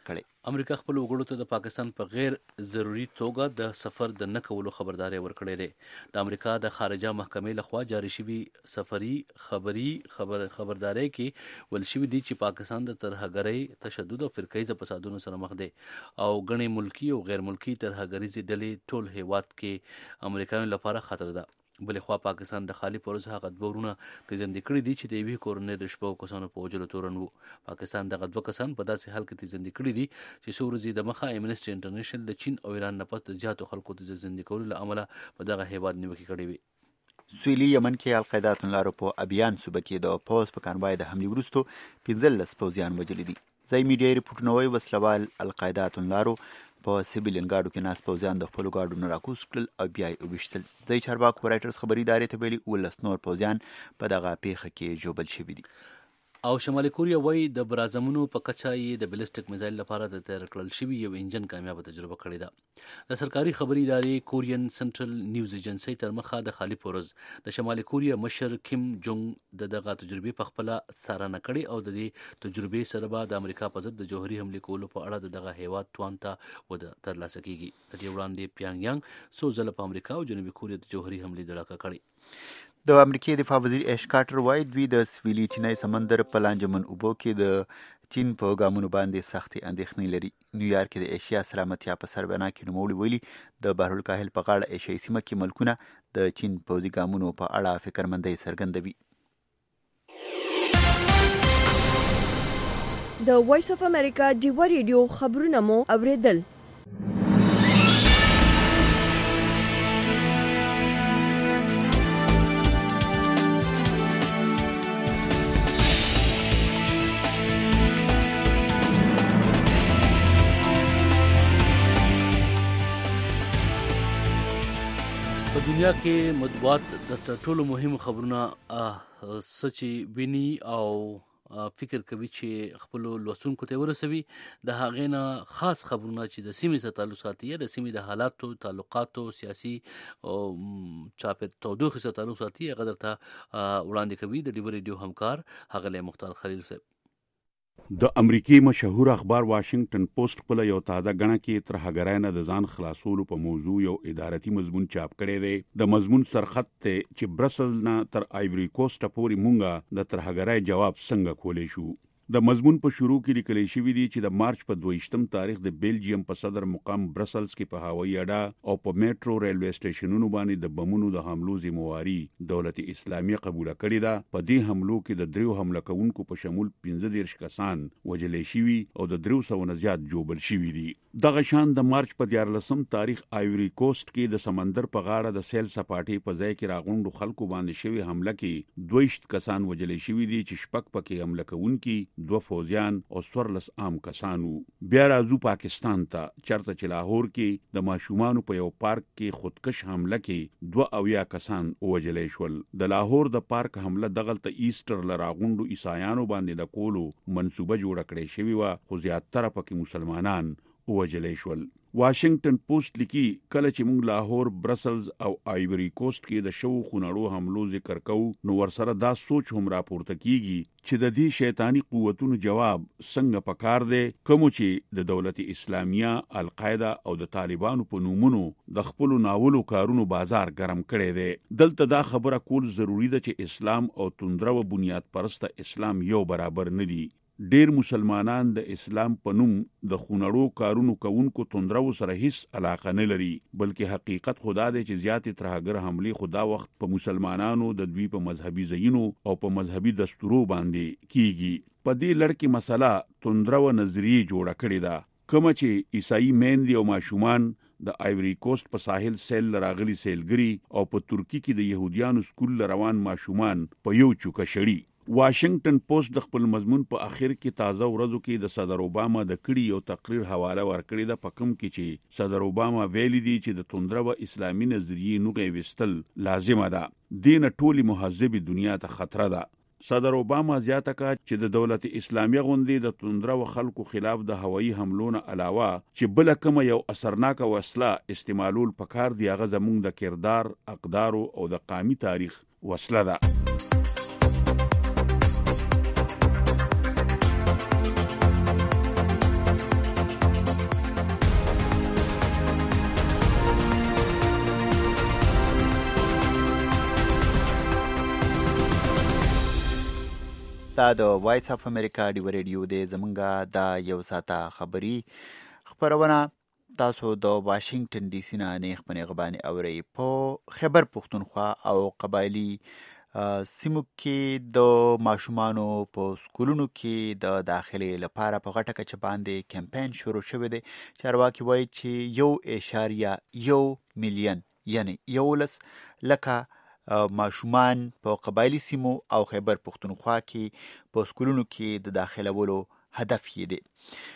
امریکا خپل وګړو ته د پاکستان په غیر ضروري توګه د سفر د نه کولو خبرداري ورکړې ده. د امریکا د خارجه محکمې لخوا جاری شوی سفري خبري خبر خبرداري کې ول شوی دی چې پاکستان د ترهګرۍ، تشدد او فرقه‌ایزه فسادونو سره مخ دی او غني ملکی او غیر ملکی ترهګریزي ډلې ټول هیواد کې امریکایانو لپاره خطر ده. بلې خوا پاکستان د خالی پروز هغه دوه ورونه تیزندې کړي دي چې د یوې کورنۍ د شپږو کسانو په وژلو تورن وو. پاکستان دغه دوه کسان په داسې حال کې تیزندې کړي دي چې څو ورځې د مخه امنسټي انټرنیشنل د چین او ایران نه پس د زیاتو خلکو د تیزندې کولو له امله په دغه هیواد نیوکې کړې وي. سویلي یمن کې القاعده توندلارو په ابیان صوبه کې د پوز په کانوای د حملې وروسته پنځلس پوځیان وژلي دي. ځایي میډیا ریپورټونه وایي وسلوال القاعده توندلارو په سیویلین ګاډو کې ناست پوځیان د خپلو ګاډو نه راکوز کړل او بیا یې وویشتل. ځایي چارواکو رایټرز خبري ادارې ته ویلي اوولس نور پوځیان په دغه پیښه کې ژوبل شوي دي. او شمالي کوریا وایي د برازمونو په کچه یې د بلسټیک میزایل لپاره د تیار کړل شوي یو انجن کامیابه تجربه کړې ده. د سرکاري خبري ادارې کورین سنټرل نیوز ایجنسي تر مخه د خالي پورز د شمالي کوریا مشر کیم جونګ د دغه تجربې په خپل څارنه کړې او د دې تجربې سره به د امریکا په ضد د جوهري حملې کولو په اړه دغه هیواد توان ته ود ترلاسه کیږي. د دې وړاندې پیانګ یانګ څو ځله په امریکا او جنوبي کوریا د جوهري حملې دړه کړې. د امریکای دفاع وزیر ایش کارټر وایي دوی د سویلي چینای سمندر په لانجمن اوبو کې د چین په ګامونو باندې سختې اندېښنې لري. نیویارک کې د ایشیا سلامتیا په سربینا کې نوموړي ویلي د بحرالکاهل په غاړه ایشیایي سیمه کې ملکونه د چین پوځي ګامونو په اړه فکرمندۍ څرګندوي. د وایس اف امریکا ډیوا ریډیو خبرونه مو اوریدل. په دنیا کې مطبوعات د ټولو مهم خبرونه سچي ویني او فکر کوي چې خپل لوستونکو ته ورسوي. د هغې نه خاص خبرونه چې د سیمې سره تعلق ساتي یا د سیمې د حالاتو، تعلقاتو، سیاسي او چاپېر تودوخې سره تعلق ساتي هغه درته وړاندې کوي د ډیوا ریډیو همکار ښاغلی مختار خلیل صاحب. د امریکای مشهور اخبار واشنگټن پوسټ خپل یو تازه غڼه کې ترهګرای نه د ځان خلاصولو په موضوع یو ادارتي مضمون چاپ کړی دی. د مضمون سرخط ته چې برسل نه تر آیوري کوسټ پورې مونږه د ترهګرای جواب څنګه کولای شو. د مضمون په شروع کې لیکل شوی دی چې د مارچ په دویشتم تاریخ د بیلجیم په صدر مقام برسلز کې په هوایي اډه او په میټرو ریلوی سټیشنونو باندې د بمونو د حملو ذمہواری دولت اسلامي قبول کړې ده. په دې حملو کې د دریو حمله کوونکو په شمول پنځه دیرش کسان وژل شوي او د دریو سوو نه زیات جوبل شوي دي. دغه شان د مارچ په دیارلسم تاریخ آیوري کوسټ کې د سمندر په غاړه د سیل سپاټي په ځای کې راغونډو خلکو باندې شوی حمله کې دویشت کسان وژل شوي دي چې شپږ پکې حمله کوونکي دوه فوزیان او سورلس عام کسانو. بیا راځو پاکستان ته چرته چې لاهور کې د ماشومانو په یو پارک کې خودکش حمله کې دوه اویا کسان وژل شول. د لاهور د پارک حمله دغلته ایسټر لراغونډو عیسایانو باندې د کولو منسوبه جوړه کړې شوې وه خو زیاتره پکې مسلمانان وژل شول. واشنگټن پوسټ لیکي کله چې موږ لاهور، برسلز او آیوري کوسټ کې د شو خونړو حملو ذکر کوو نو ورسره دا سوچ هم راپورته کیږي چې د دې شیطانی قوتونو جواب څنګه پکار دی کوم چې د دولت اسلامیه، القاعده او د طالبانو په نومونو د خپل ناولو کارونو بازار ګرم کړي دی. دلته دا خبره کول ضروری ده چې اسلام او توندره و بنیاد پرسته اسلام یو برابر نه دي. ډیر مسلمانان د اسلام په نوم د خونړو کارونو کوونکو توندرو سره هیڅ علاقه نه لري، بلکې حقیقت خدا دی چې زیاتې ترهګر حملې خدا وخت په مسلمانانو د دوی په مذهبي ځایونو او په مذهبي دستورو باندې کیږي. په دې لړ کې مسله توندرو نظریه جوړه کړې ده کوم چې عیسائی میندې او ماشومان د آیوري کوسټ په ساحل سیل راغلي سیلګری او په ترکی کې د يهوديانو سکول روان ماشومان په یو چوکه شړي. واشنگټن پوسټ د خپل مضمون په اخر کې تازه ورځو کې د صدر اوباما د کړي یو تقریر حواله ورکړې ده په کوم کې چې صدر اوباما ویلي دی چې د توندره و اسلامي نظریه نوغه وستل لازمه ده. دین ټولي مهذبي دنیا ته خطر ده. صدر اوباما زیاته کا چې د دولت اسلامي غونډې د توندره و خلکو خلاف د هوایي حملونو علاوه چې بل کوم یو اثرناک وسله استعمالول پکار دی هغه زموږ د کردار، اقدار او د قومي تاریخ وسله ده. دا د وایس اف امریکا ډیو ریډیو دی. زمونږه دا یو ساته خبري خبرونه تاسو د واشنگټن ډي سي نه نه خبرې غبانې اوري. په خیبر پختونخوا او قبایلی سیمو کې د ماشومانو په سکولونو کې د داخلي لپاره په غټه کچه باندې کمپاین شروع شوی دی. چارواکي وایي چې یو اشاریه یو میلیون یعنی یولس لکه ماشومان په قبایلی سیمو او خیبر پختونخوا کې په سکولونو کې د داخلولو هدف یې دی.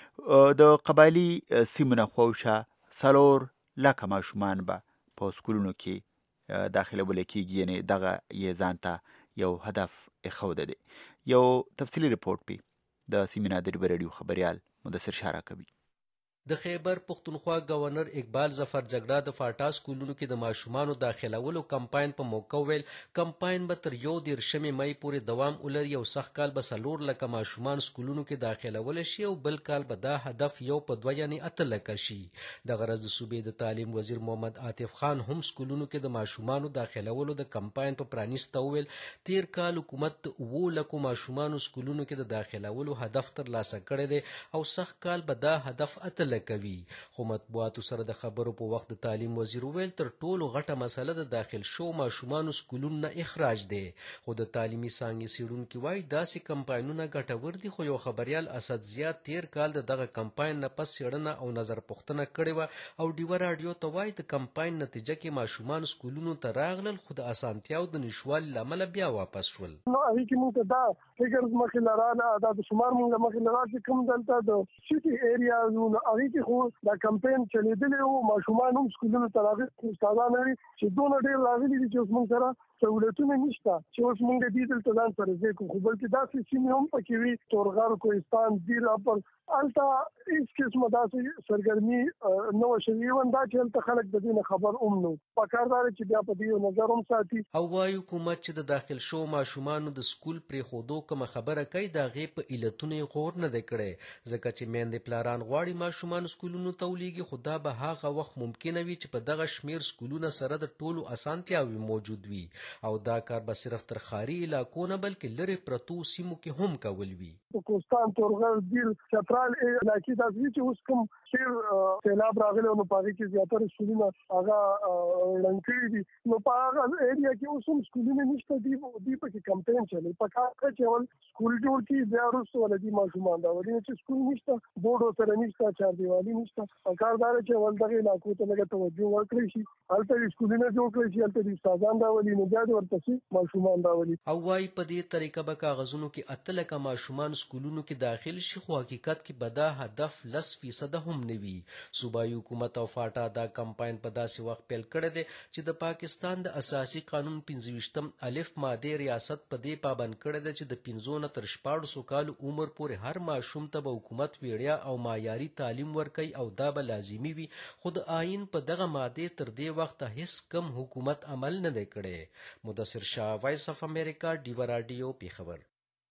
د قبایلی سیمو نه خوښه څلور لکه ماشومان به په سکولونو کې داخله بوله کېږي، یعنی دغه یې ځان ته یو هدف ایښوده دی. یو تفصیلي رپورټ پی د سیمینار د ډیو ریډیو خبریال مدثر شاه راکوي. د خیبر پختونخوا گورنر اقبال ظفر جګړه د فاټا سکولونو کې د ماشومانو داخلولو کمپاین په موقع ویل کمپاین به تر یو دیرشمې مئی پورې دوام ولري او سخت کال به څلور لکه ماشومان سکولونو کې داخلول شي او بل کال به دا هدف یو په دوه یعنی اته لکه شي. د غرض د صوبې د تعلیم وزیر محمد عاطف خان هم سکولونو کې د ماشومانو داخلولو د کمپاین په پرانیسته ویل تیر کال حکومت د اوو لکو ماشومانو سکولونو کې د داخلولو هدف ترلاسه کړی دی او سخت کال به دا هدف اته کوي. خو مطبوعاتو سره د خبرو په وخت د تعلیم وزیر ویل تر ټولو غټه مسله د داخل شو ماشومانو سکولونو نه اخراج دی. خو د تعلیمي څانګې څیړونکي وایي داسې کمپاینونه ګټور دي. خو یو خبریال اسد زیات تیر کال د دغه کمپاین نه پس څیړنه او نظر پوښتنه کړې وه او ډیوه راډیو ته وایي د کمپاین نتیجه کې ماشومان سکولونو ته راغلل خو د اسانتیاو د نشوالي له امله بیا واپس شول. نو هغې کې موږ ته دا فکر مخې له راله دا د شمار موږ مخې له راله چې کوم دلته د سیټي ایریازونه هغې کې خو دا کمپاین چلیدلی و. ماشومان هم سکولونو ته راغلي استادان لري چې دونه ډېر راغلي دي چې اوس موږ سره سهولتونه نشته چې اوس موږ دې دلته ځان سره ځای کړو. خو بلکې داسې سیمې هم پکې وي تورغر، کوهستان، دیر، اپر هلته هېڅ قسمه داسې سرګرمي نه وه شوې. ایون دا چې هلته خلک د دې نه خبر هم نه وو. پکار دا دی چې بیا په دې یو نظر هم ساتي. او وایي حکومت چې د داخل شو ماشومانو د سکول پرېښودو کومه خبره کوي د هغې په علتونو یې غور نه دی کړی ځکه چې میندې پلاران غواړي ماشومان سکولونو ته ولیږي خو دا به هغه وخت ممکنه وي چې په دغه شمېر سکولونه سره د ټولو اسانتیاوې موجود وي او دا کار به صرف تر ښاري علاقو نه بلکې لرې پرتو سیمو کې هم کول وي. کوهستان، تورغر، دیر، چترال علاقې داسې دي چې اوس کوم ډېر سیلاب راغلی نو په هغې کې زیاتره سکولونه هغه ړنګ کړي دي. نو په هغه ایریا کې اوس هم سکولونه نشته دي. دوی پکې کمپاین چلوي. په کار کړه چې اول سکول جوړ کړي بیا وروسته ولې دي ماشومان راولي چې سکول نشته، بورډ ورسره نشته، چاردیوالي نشته. په کار دا دی چې اول دغه علاقو ته لږه توجه ورکړی شي. هلته یې سکولونه جوړ کړی شي، هلته دې استادان راولي نو بیا دې ورپسې ماشومان راولي. او وایي په دې طریقه به کاغذونو کې اته لکه ماشومان سکولونو کې داخل شي خو حقیقت کې به دا هدف لس فیصده هم نه وي. صوبایي حکومت او فاټا دا کمپاین په داسې وخت پیل کړی دی چې د پاکستان د اساسي قانون پنځه ویشتم الف مادې ریاست په دې پابند کړی دی چې د پنځو نه تر شپاړسو کالو عمر پورې هر ماشوم ته به حکومت ویړیا او معیاري تعلیم ورکوي او دا به لازمي وي. خو د آئین په دغه مادې تر دې وخته هیڅ کم حکومت عمل نه دی کړی. مدثر شاه، وایس اف امریکا، ډیوه راډیو، پیښور.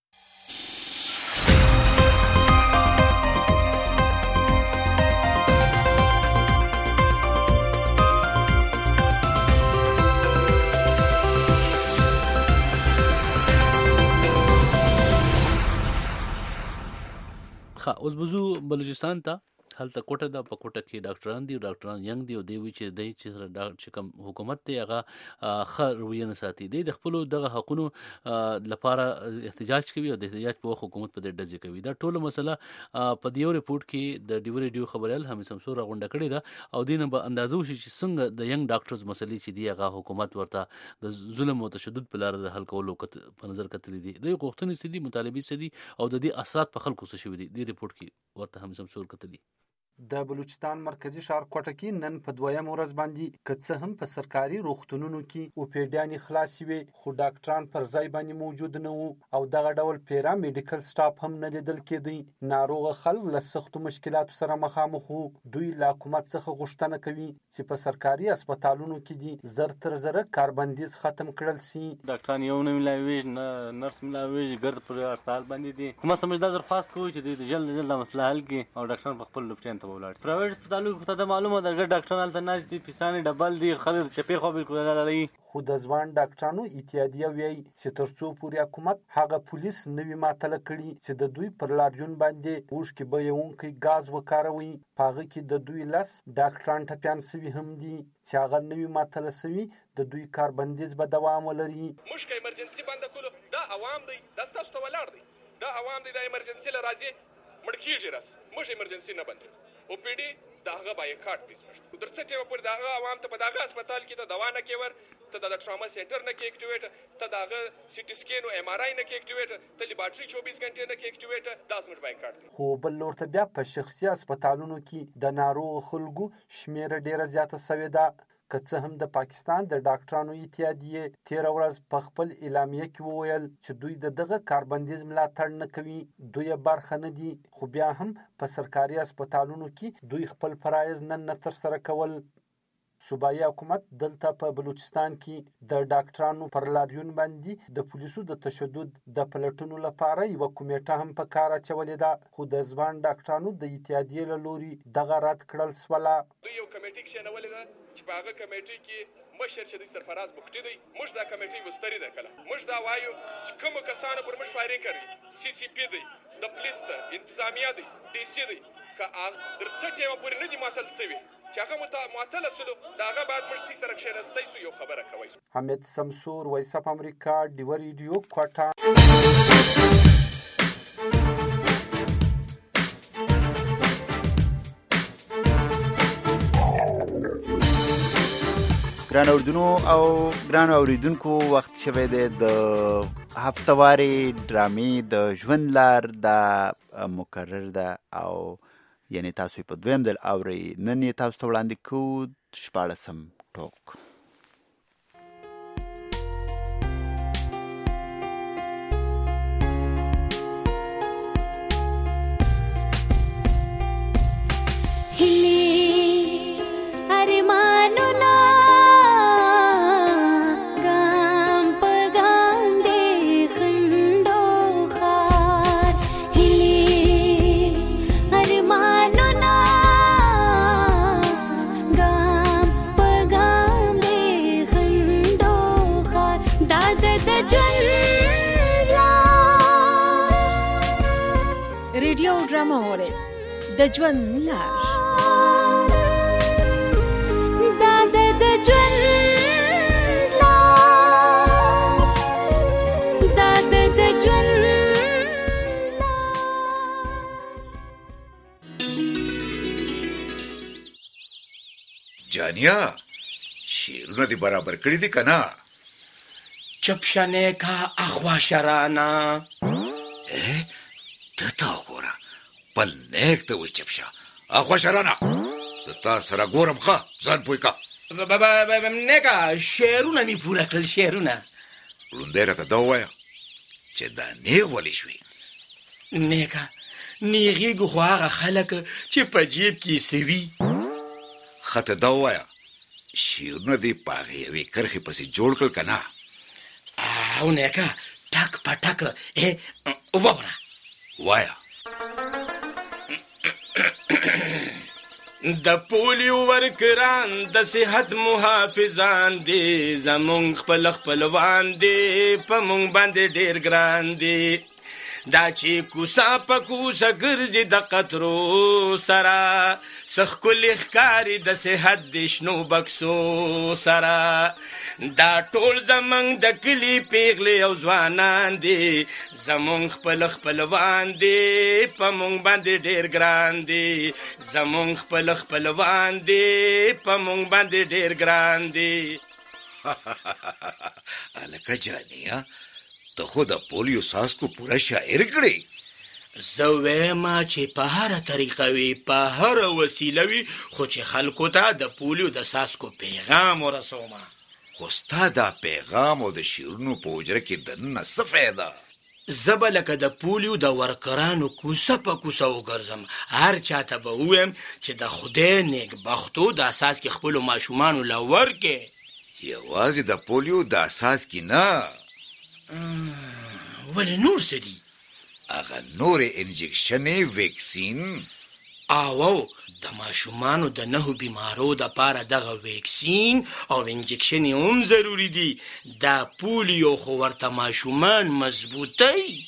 ښه اوس به ځو بلوچستان ته. هلته کوټه ده، په کوټه کې ډاکټران دي او ډاکټران ینګ دي او دی وایي چې دی چې چې کوم حکومت دی هغه ښه رویه نه ساتي. دی د خپلو دغه حقونو لپاره احتجاج کوي او د احتجاج په وخت حکومت په دې ډزې کوي. دا ټوله مسله په دې یو ریپورټ کې د ډیو ریډیو خبریال حمید شمسور راغونډه کړې ده او دې نه به اندازه وشي چې څنګه د ینګ ډاکټرز مسلې چې دي هغه حکومت ورته د ظلم او تشدد په لاره د حل کولو په نظر کتلي دي. دوی غوښتنې څه دي، مطالبې څه دي او د دې اثرات په خلکو څه شوي دي. دې ریپورټ کې ورته حمید شمسور کتلي. د بلوچستان مرکزی ښار کوټه کې نن په دویم ورځ باندې که څه هم په سرکاري روغتونونو کې اوپیډیانې خلاصې وې خو ډاکټران پر ځای باندې موجود نه وو او دغه ډول پیرا میډیکل سټاف هم نه لیدل کېدی. ناروغه خلک له سختو مشکلاتو سره مخامخ وو. دوی له حکومت څخه غوښتنه کوي چې په سرکاري هسپتالونو کې دي زر تر زره کاربندیز ختم کړل سي. ډاکټران یو نه ملاویږي، نه نرس ملاویږي، ګرد پر هړتال باندې دي. حکومت سمجھ دا درخواست کوي چې د جلد جلد مسله حل کړي او ډاکټران په خپل لوبټین ته ولاړ پرایویټ هسپتالونو کې ته معلومه ده ګډ ډاکټران هلته ناست دي پیسانې ډبل دي خلک چپې خوا بالکل نه لري. خو د ځوان ډاکټرانو اتحادیه وایي چې تر څو پورې حکومت هغه پولیس نوي معطله کړي چې د دوی پر لاریون باندې اوښکې بهیونکی ګاز وکاروي په هغه کې د دوی لس ډاکټران ټپیان سوي هم دي چې هغه نوي معطله سوي د دوی کار بندیز به دوام ولري. موږ که ایمرجنسي بنده کړو دا عوام دی دا ستاسو ته ولاړ دی دا عوام دی دا ایمرجنسي له راځي مړ کېږي راس موږ ایمرجنسي نه بندوو او پی ډي د هغه بایکاټ دې سمشت در څه ټیمه پورې د هغه عوام ته په دغه هسپتال کې ته دوا نه کېور ته د ټراما سینټر نه کې اکټیویټ ته د هغه سی ټي سکین او ایم آر آی نه کې اکټیویټ ته لیبارټري چوبیس غنټې نه کې اکټیویټ دا زموږ بایکاټ دی. خو بل لور ته بیا په شخصي هسپتالونو کې د ناروغ خلکو شمیره ډیره زیاته سوې ده. که څه هم د پاکستان د ډاکټرانو اتحادیې تېره ورځ په خپل اعلامیه کې وویل چې دوی د دغه کاربندیز ملاتړ نه کوي دوی برخه نه دي خو بیا هم په سرکاري هسپتالونو کې دوی خپل فرایض نن نه ترسره کول. صوبایي حکومت دلته په بلوچستان کې د ډاکټرانو پر لاریون باندې د پولیسو د تشدد د پلټونو لپاره یوه کمیټه هم په کار اچولې ده خو د ځوان ډاکټرانو د اتحادیې له لوري دغه رد کړل سوله. دوی یو کمیټه کښېنولې ده چې په هغه کمیټې کې مشر چې دوی سرفراز بوکټي دی موږ دا کمیټې مستری ده کله موږ دا وایو چې کومو کسانو پر موږ فایرینګ کوي سی سی پی دی د پولیس ته انتظامیه دی ډي سی دی که هغه در څه ټیمه پورې نه دي معطل سوي چې هغه معطله سولو د هغه بعد موږ دې سره کښېنستی سو یو خبره کوئ. حمید سمسور وایس اف امریکا ډیوه ریډیو کوټه. ګران اوردونو او ګران اوریدونکو وخت شوی دی د هفتوارې ډرامې د ژوند لار دا مقرر ده او یعنی تاسو په دویم ځل اورئ. نن یې تاسو ته وړاندې کوو شپاړسم ټوک. ریډیو ډرامه اورئ د ژوند لار دا د ژوند لار دا د ژوند جانیا شیرونه دی برابر کړی دی کنه چپشنه کا اخوا شرانا دتا وګوره بل نیک ته وي چپشه اخوا شرانا د تا سره ګورم ښه ځان پوی کا نیکه شعرونه مې پوره کړل شعرونه ړوندی راته دا ووایه چې دا نیغ ولې شوې نیکه نیغېږو خو هغه خلک چې په جیب کې سوي ښه ته دا ووایه شعرونه دې په هغې یوې کرښې پسې جوړ کړل که نه او نیکه ټک په ټک ووره وایا د پولیو ورکران د صحت محافظان دي زمونږ خپل خپلوان دي په مونږ باندې ډېر ګران دي دا چې کوسه په کوسه ګرځي د قطرو سره سخکلي ښکاري د صحت د شنو بکسو سره دا ټول زمونږ د کلي پیغلې او ځوانان دي زمونږ خپل خپلوان دي په مونږ باندې ډېر ګران دي زمونږ خپل خپلوان دي په مونږ باندې ډېر ګران دي هلکه جانیه ته خو د پولیو څاڅکو پوره شاعر کړې زه وایم چې په هره طریقه وي په هره وسیله وي خو چې خلکو ته د پولیو د څاڅکو پیغام ورسوم خو ستا دا پیغام او د شعرونو په حجره کې دننه څه فایده زه به لکه د پولیو د ورکرانو کوسه په کوسه وګرځم هر چاته به ووایم چې د خدای نیکبختو د څاڅکي خپلو ماشومانو له ورکې یوازې د پولیو د څاڅکي نه ولې نور څه دي هغه نورې انجکشنې ویکسین او او د ماشومانو د نهو بیمارو د پاره دغه ویکسین او انجکشن هم ضروری دي. دا پولیو خو ورته ماشومان مضبوطی.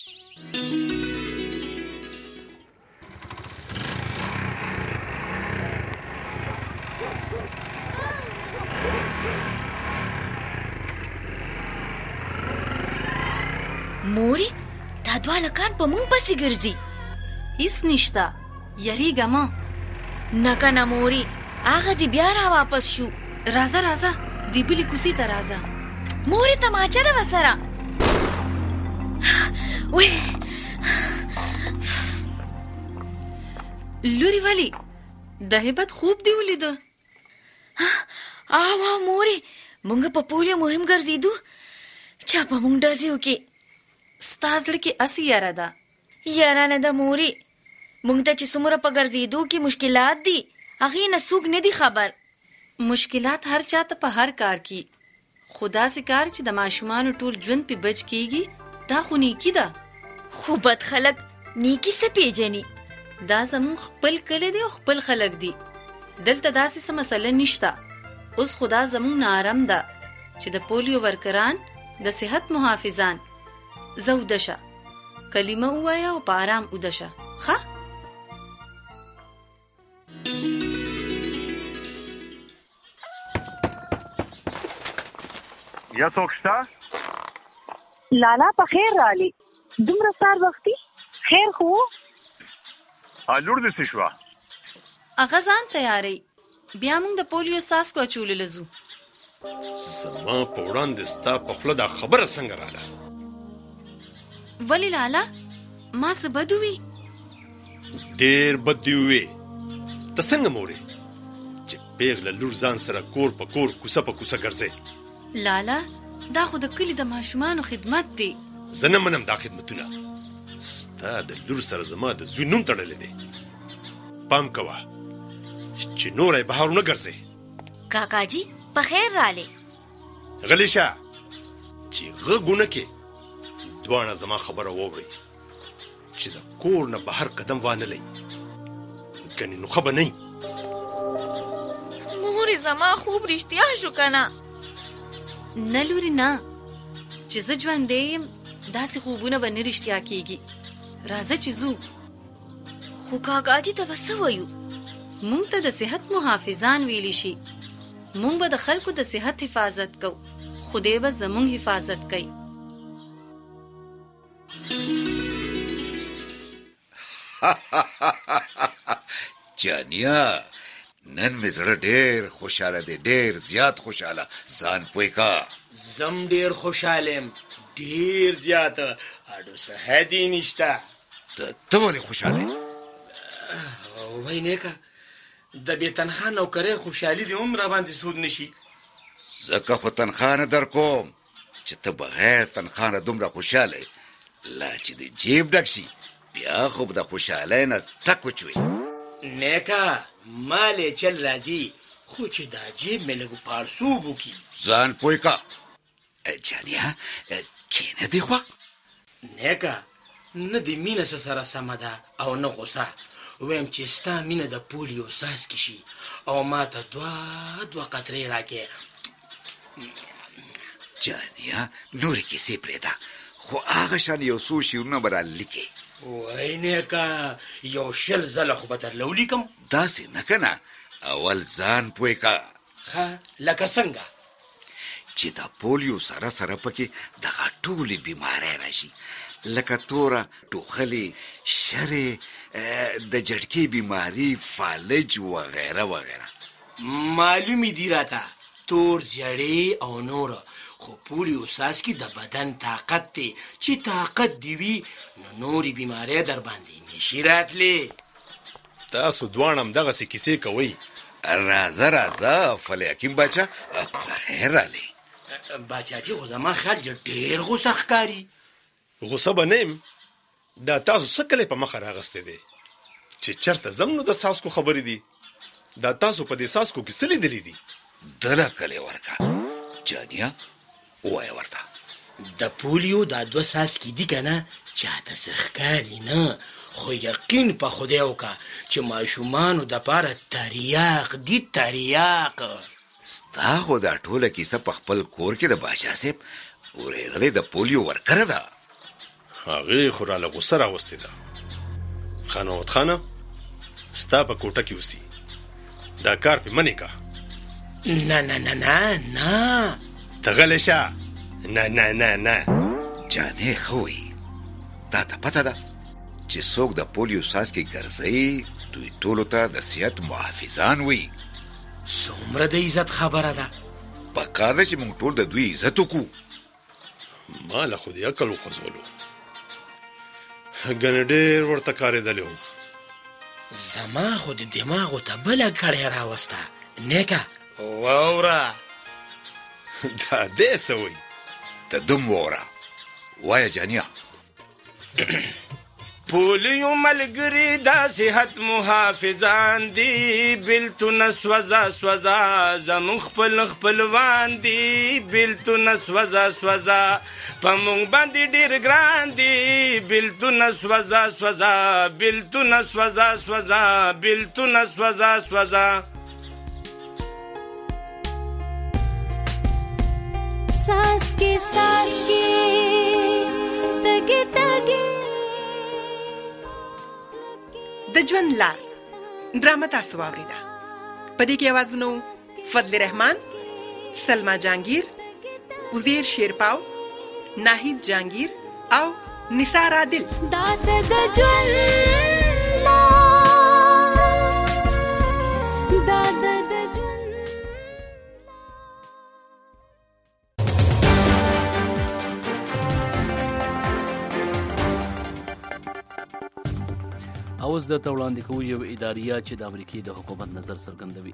موري دا دوه لکان په مونږ پسې ګرځي. هیڅ نشته، یریږه ما. نه کنه موري، هغه دی بیا را واپس شو. راځه راځه دی بلې کوڅې ته راځه. موري تماچه ده ورسره. وی لوري ولې د هیبت خوب دی ولیده؟ آوا موري مونږ په پولیو مهم ګرځېدو، چا په مونږ ډزې وکړې. ستا زړه کې اسې یاره ده؟ یاره نه ده موري، مونږ ته چې څومره په ګرځېدو کې مشکلات دي هغې نه څوک نه دي خبر. مشکلات هر چاته په هر کار کې، خو داسې کار چې د ماشومانو ټول ژوند پې بچ کېږي دا خو نیکي ده. خو بد خلک نیکي څه پیژني؟ دا زموږ خپل کلی دی او خپل خلک دي، دلته داسې څه مسله نشته. اوس خدا زموږ نارم ده چې د پولیو ورکران د صحت محافظان زه اوده شه، کلمه ووایه او په آرام اوده شه. ښه؟ یا څوک شته؟ لالا په خیر رالی، دومره سار وختي خیر خو؟ لور دې څه شوه؟ هغه ځان تیاری، بیا موږ د پولیو څاڅکو اچولو ځو. زما په وړاندې ستا په خوله دا خبره څنګه راله؟ ولې لالا ما څه بد ووي؟ ډېر بد دې ووې. ته څنګه مورې چې پیغله لور ځان سره کور په کور کوڅه په کوڅه ګرځې؟ لالا دا خو د کلي د ماشومانو خدمت دی. زه نه منم دا خدمتونه. ستا د لور سره زما د زوی نوم تړلی دی. پام کوه چې نوری بهر ونه ګرځې. کاکا جي په خیر رالی. غلی شه چې غږ ونه کې. دواړه زما خبره واورئ چې د کور نه بهر قدم وانهلئ، ګنې نو ښه به نه. مورې زما خوب رښتیا شو که نه؟ نه لوري نه، چې زه ژوندی یم داسې خوبونه به نه رښتیا کېږي. راځه چې ځو. خو کاکا جي ته به څه وایو؟ مونږ ته د صحت محافظان ویلی شي. مونږ به د خلکو د صحت حفاظت کو، خدای به زمونږ حفاظت کوي. جانیا نن مې زړه ډېر خوشحاله دی، ډېر زیات خوشحاله. ځان پوی کا. زم ډېر خوشحاله یم، ډېر زیاته. اډو څه حدې نشته. ته ولې خوشحاله یې؟ وای نیکه د بې تنخوا نوکرۍ خوشحالي دې هم راباندې سود نشي. ځکه خو تنخوا نه در کوم چې ته بغیر تنخوا نه دومره خوشحاله یې. لا چې د جیب ډک شي بیا خو به د خوشحالۍ نه ټک وچوي. نیکه مالې چل راځي، خو چې دا جیب مې لږ پاړسوب وکړي. ځان پوی کا. جانیا کینه دی خوا؟ نیکه نه د مینه څه سره سمه ده او نه غوسه. ویم چې ستا مینه د پولیو څاڅکي شي او ما ته دوه دوه قطرې راکې. جانیا نورې کیسې پرېږده، خو هغه شان یو څو شعرونه به رالیکې. وای نیکه یو شل ځله خو به درله ولیکم. داسې نه که نه، اول ځان پوی کا. ښه لکه څنګه؟ چې د پولیو سره سره پکې دغه ټولې بیماری راشي، لکه توره، ټوخلې، شرې، د جړکې بیماری، فالج وغیره وغیره. معلومې دي راته تور زیړې او نوره، خو پولیو څاڅکي د بدن طاقت دی. چې طاقت دی وي نو نورې بیماری در باندې نشي راتلی. تاسو دواړه هم دغسې کیسې کوئ. راځه راځه فلیحکیم باچا په خیر رالی. باچا جي خو زما خیال چې ډېر غوسه ښکاري. غوسه به نه یم، دا تاسو څه کلی په مخه راغستی دی چې چېرته ځم نو د څاڅکو خبرې دي. دا تاسو په دې څاڅکو کې څه لیدلي دي؟ دله کلی ورکه. جانیا ووایه ورته. د پولیو دا دوه څاڅکي دي که نه چاته ښکاري نه، خو یقین په خدای وکړه چې ماشومانو دپاره تریاق دي تریاق. ستا خو دا ټوله کیسه په خپل کور کې د باچا صاحب ورېغلې د پولیو ورکره ده. هغې خو راله غوسه راوستې ده. خان محمد خانه ستا په کوټه کې اوسي، دا کار پې منې که. نه نه نه نه نه ته غلی شه. نه نه نه نه جانې ښه وایي. تا ته پته ده چې څوک د پولیو څاڅکي ګرځوي دوی ټولو ته د صحت محافظان وي. څومره د عزت خبره ده. پکار ده چې موږ ټول د دوی عزت وکړو. ما له خو دې عقل وخوځولو، ګنې ډېر ورته کارېدلی وم. زما خو د دماغو ته بله کړۍ راوسته. نیکه واوره دا دې څه وایي؟ ته دم واوره. وایه جانیه. پولیو ملګري دا صحت محافظان دي، بیلتونه سوځه سوځه زموږ خپل خپلوان دي، بیلتونه سوځه سوځه په موږ باندې ډېر ګران دي، بیلتونه سوځه سوځه بیلتونه سوځه سوځه بیلتونه سوځه سوځه. ساس کې ساس کې تګې تګې د ژوند لار ډرامه تاسو واوریده. په دې کې اوازونه فضل رحمان، سلما جانگیر، عزیر شیرپاو، ناهید جانگیر او نثار عادل. دا د ژوند لار دا د ژوند. اوس درته وړاندې کوو یو اداریه چې د امریکې د حکومت نظر څرګندوي.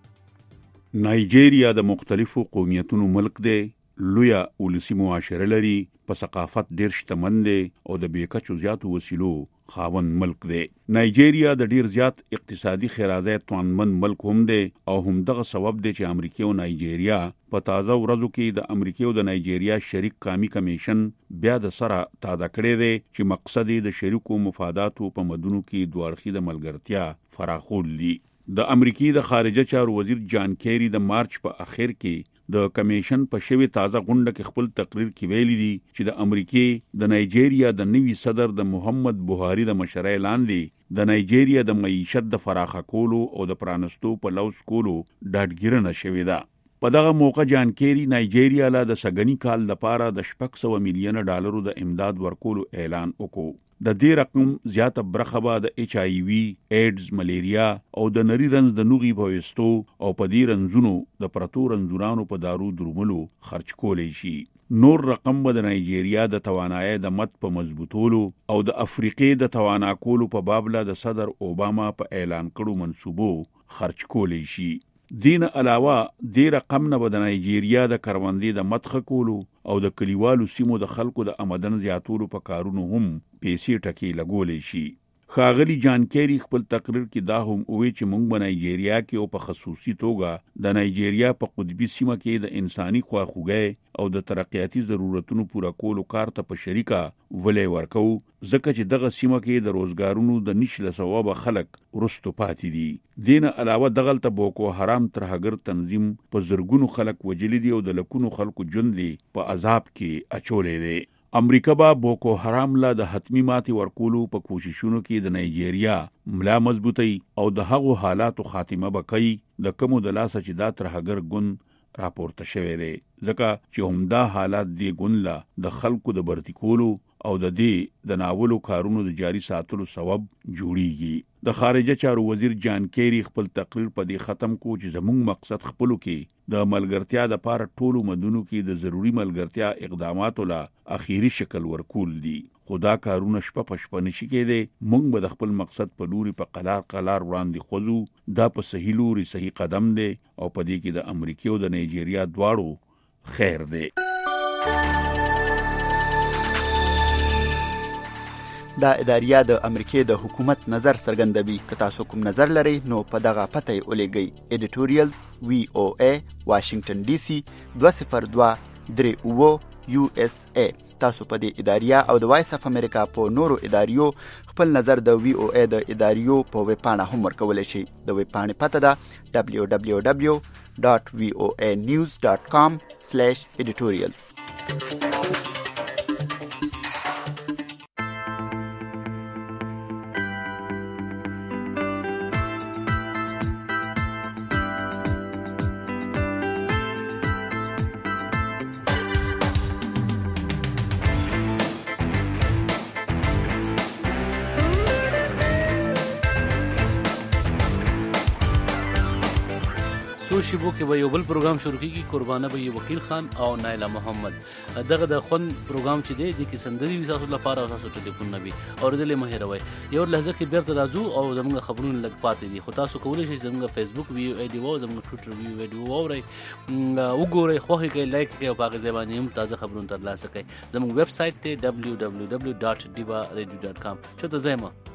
نایجیریا د مختلفو قومیتونو ملک دی، لویه ولسي معاشره لري، په ثقافت ډیر شتمن دی او د بېکچو زیاتو وسیلو خاوند ملک دی. نایجیریا د ډیر زیات اقتصادي خیرازۍ توانمن ملک هم دی او همدغه سبب دی چې امریکا او نایجیریا په تازه ورځو کې د امریکا او د نایجیریا شریک قومي کمیشن بیا د سره تازه کړی دی چې مقصد یې د شریکو مفاداتو په مدونو کې دوه اړخیزه ملګرتیا فراخول دي. د امریکای د خارجه چارو وزیر جان کیری د مارچ په اخر کې د کمیشن په شوی تازه غونډه کې خپل تقریر کې ویلي دي چې د امریکای د نایجیریا د نوي صدر د محمد بوهاری د مشرۍ لاندې د نایجیریا د معیشت د فراخه کولو او د پرانستو په لوس کولو ډاډګیرنه شوې ده. په دغه موقع جان کیری نایجیریا له د سګنی کال لپاره د شپږ سوه میلیونه ډالرو د امداد ورکولو اعلان وکړ. د دې رقم زیاته برخه به د ایچ آی وي، ایډز، ملیریا او د نری رنځ د نوغي په ویستو او په دې رنځونو د پرتو رنځورانو په دارو دروملو خرج کولی شي. نور رقم به د نایجیریا د توانایي د مت په مضبوطولو او د افریقې د توانا کولو په بابله د صدر اوباما په اعلان کړو منصوبو خرج کولی شي. دین علاوه د رقم نه به د نایجیریا د کروندې د مدخه کولو او د کلیوالو سیمو د خلکو د آمدن زیاتولو په کارونو هم پیسې ټکې لګولی شي. ښاغلي جان کیری خپل تقریر کې دا هم ووی چې موږ په نایجیریا کې او په خصوصي توګه د نایجیریا په قطبي سیمه کې د انساني خواخوږۍ او د ترقیاتي ضرورتونو پوره کولو کار ته په شریکه ولی ورکو، ځکه چې دغه سیمه کې د روزګارونو د نشله ثوابه خلک وروستو پاتې دي. دین علاوه دغلته بوکو حرام ترهګر تنظیم په زرګونو خلک وجلی دي او د لکونو خلکو ژوند په عذاب کې اچولی دی. امریکا به بوکو حرام لا د حتمی ماتي ورکولو په کوششونو کې د نایجیریا ملا مضبوطی او د هغو حالاتو خاتمه به کوي د کمو د لاسه چې دا ترهګر ګوند راپورته شوی دی، ځکه چې همدا حالات دی ګوند لا د خلکو د برتی کولو او د دې د ناولو کارونو د جاری ساتلو سبب جوړیږي. د خارجه چارو وزیر جان کیری خپل تقریر په دې ختم کو چې زموږ مقصد خپلو کې د ملګرتیا د پاره ټولو مدونو کې د ضروری ملګرتیا اقداماتو لا اخیری شکل ورکول دي. خدا کارونه شپه په شپه نشي کېدی. موږ به د خپل مقصد په لوري په قلار قلار وړاندې خوځو. دا په صحیح لوري صحیح قدم دی او په دې کې د امریکا او د نایجیریا دواړو خیر دی. دا اداریه د امریکې د حکومت نظر څرګندوي. که تاسو کوم نظر لرئ نو په دغه پته یې ولیږئ. ایډیټوریل وی او ای واشنگټن ډي سي دوه صفر دوه درې اوه یو اس ای. تاسو په دې اداریه او د وایس اف امریکا په نورو اداریو خپل نظر د وی او ای د اداریو په ویب پاڼه هم ورکولی شئ. د ویب پاڼې پته ده دبلیو دبلیو دبلیو ډاټ وی او ای نیوز ډاټ کام سلیش ایډیټوریلز. شیبو کې به یو بل پروګرام شروع کیږي. قربانه به یې وکیل خان او نایله محمد. دغه د خوند پروګرام چې دی د کې سندري وي تاسو لپاره او تاسو ټلیفون نه وي اورېدلې مه هېروئ. یو لحظه کې بیرته راځو او زموږ خبرونه لږ پاتې دي خو تاسو کولی شئ زموږ فیسبوک ویو ایډي او زموږ ټویټر ویو ایډي واورئ وګورئ خوښ یې کړئ لایک کړئ او په هغې ځای باندې هم تازه خبرونه ترلاسه کړئ. زموږ ویب سایټ دی ډبلیو ډبلیو ډبلیو ډاټ ډیوا ریډیو ډاټ کام. چېرته ځئ مه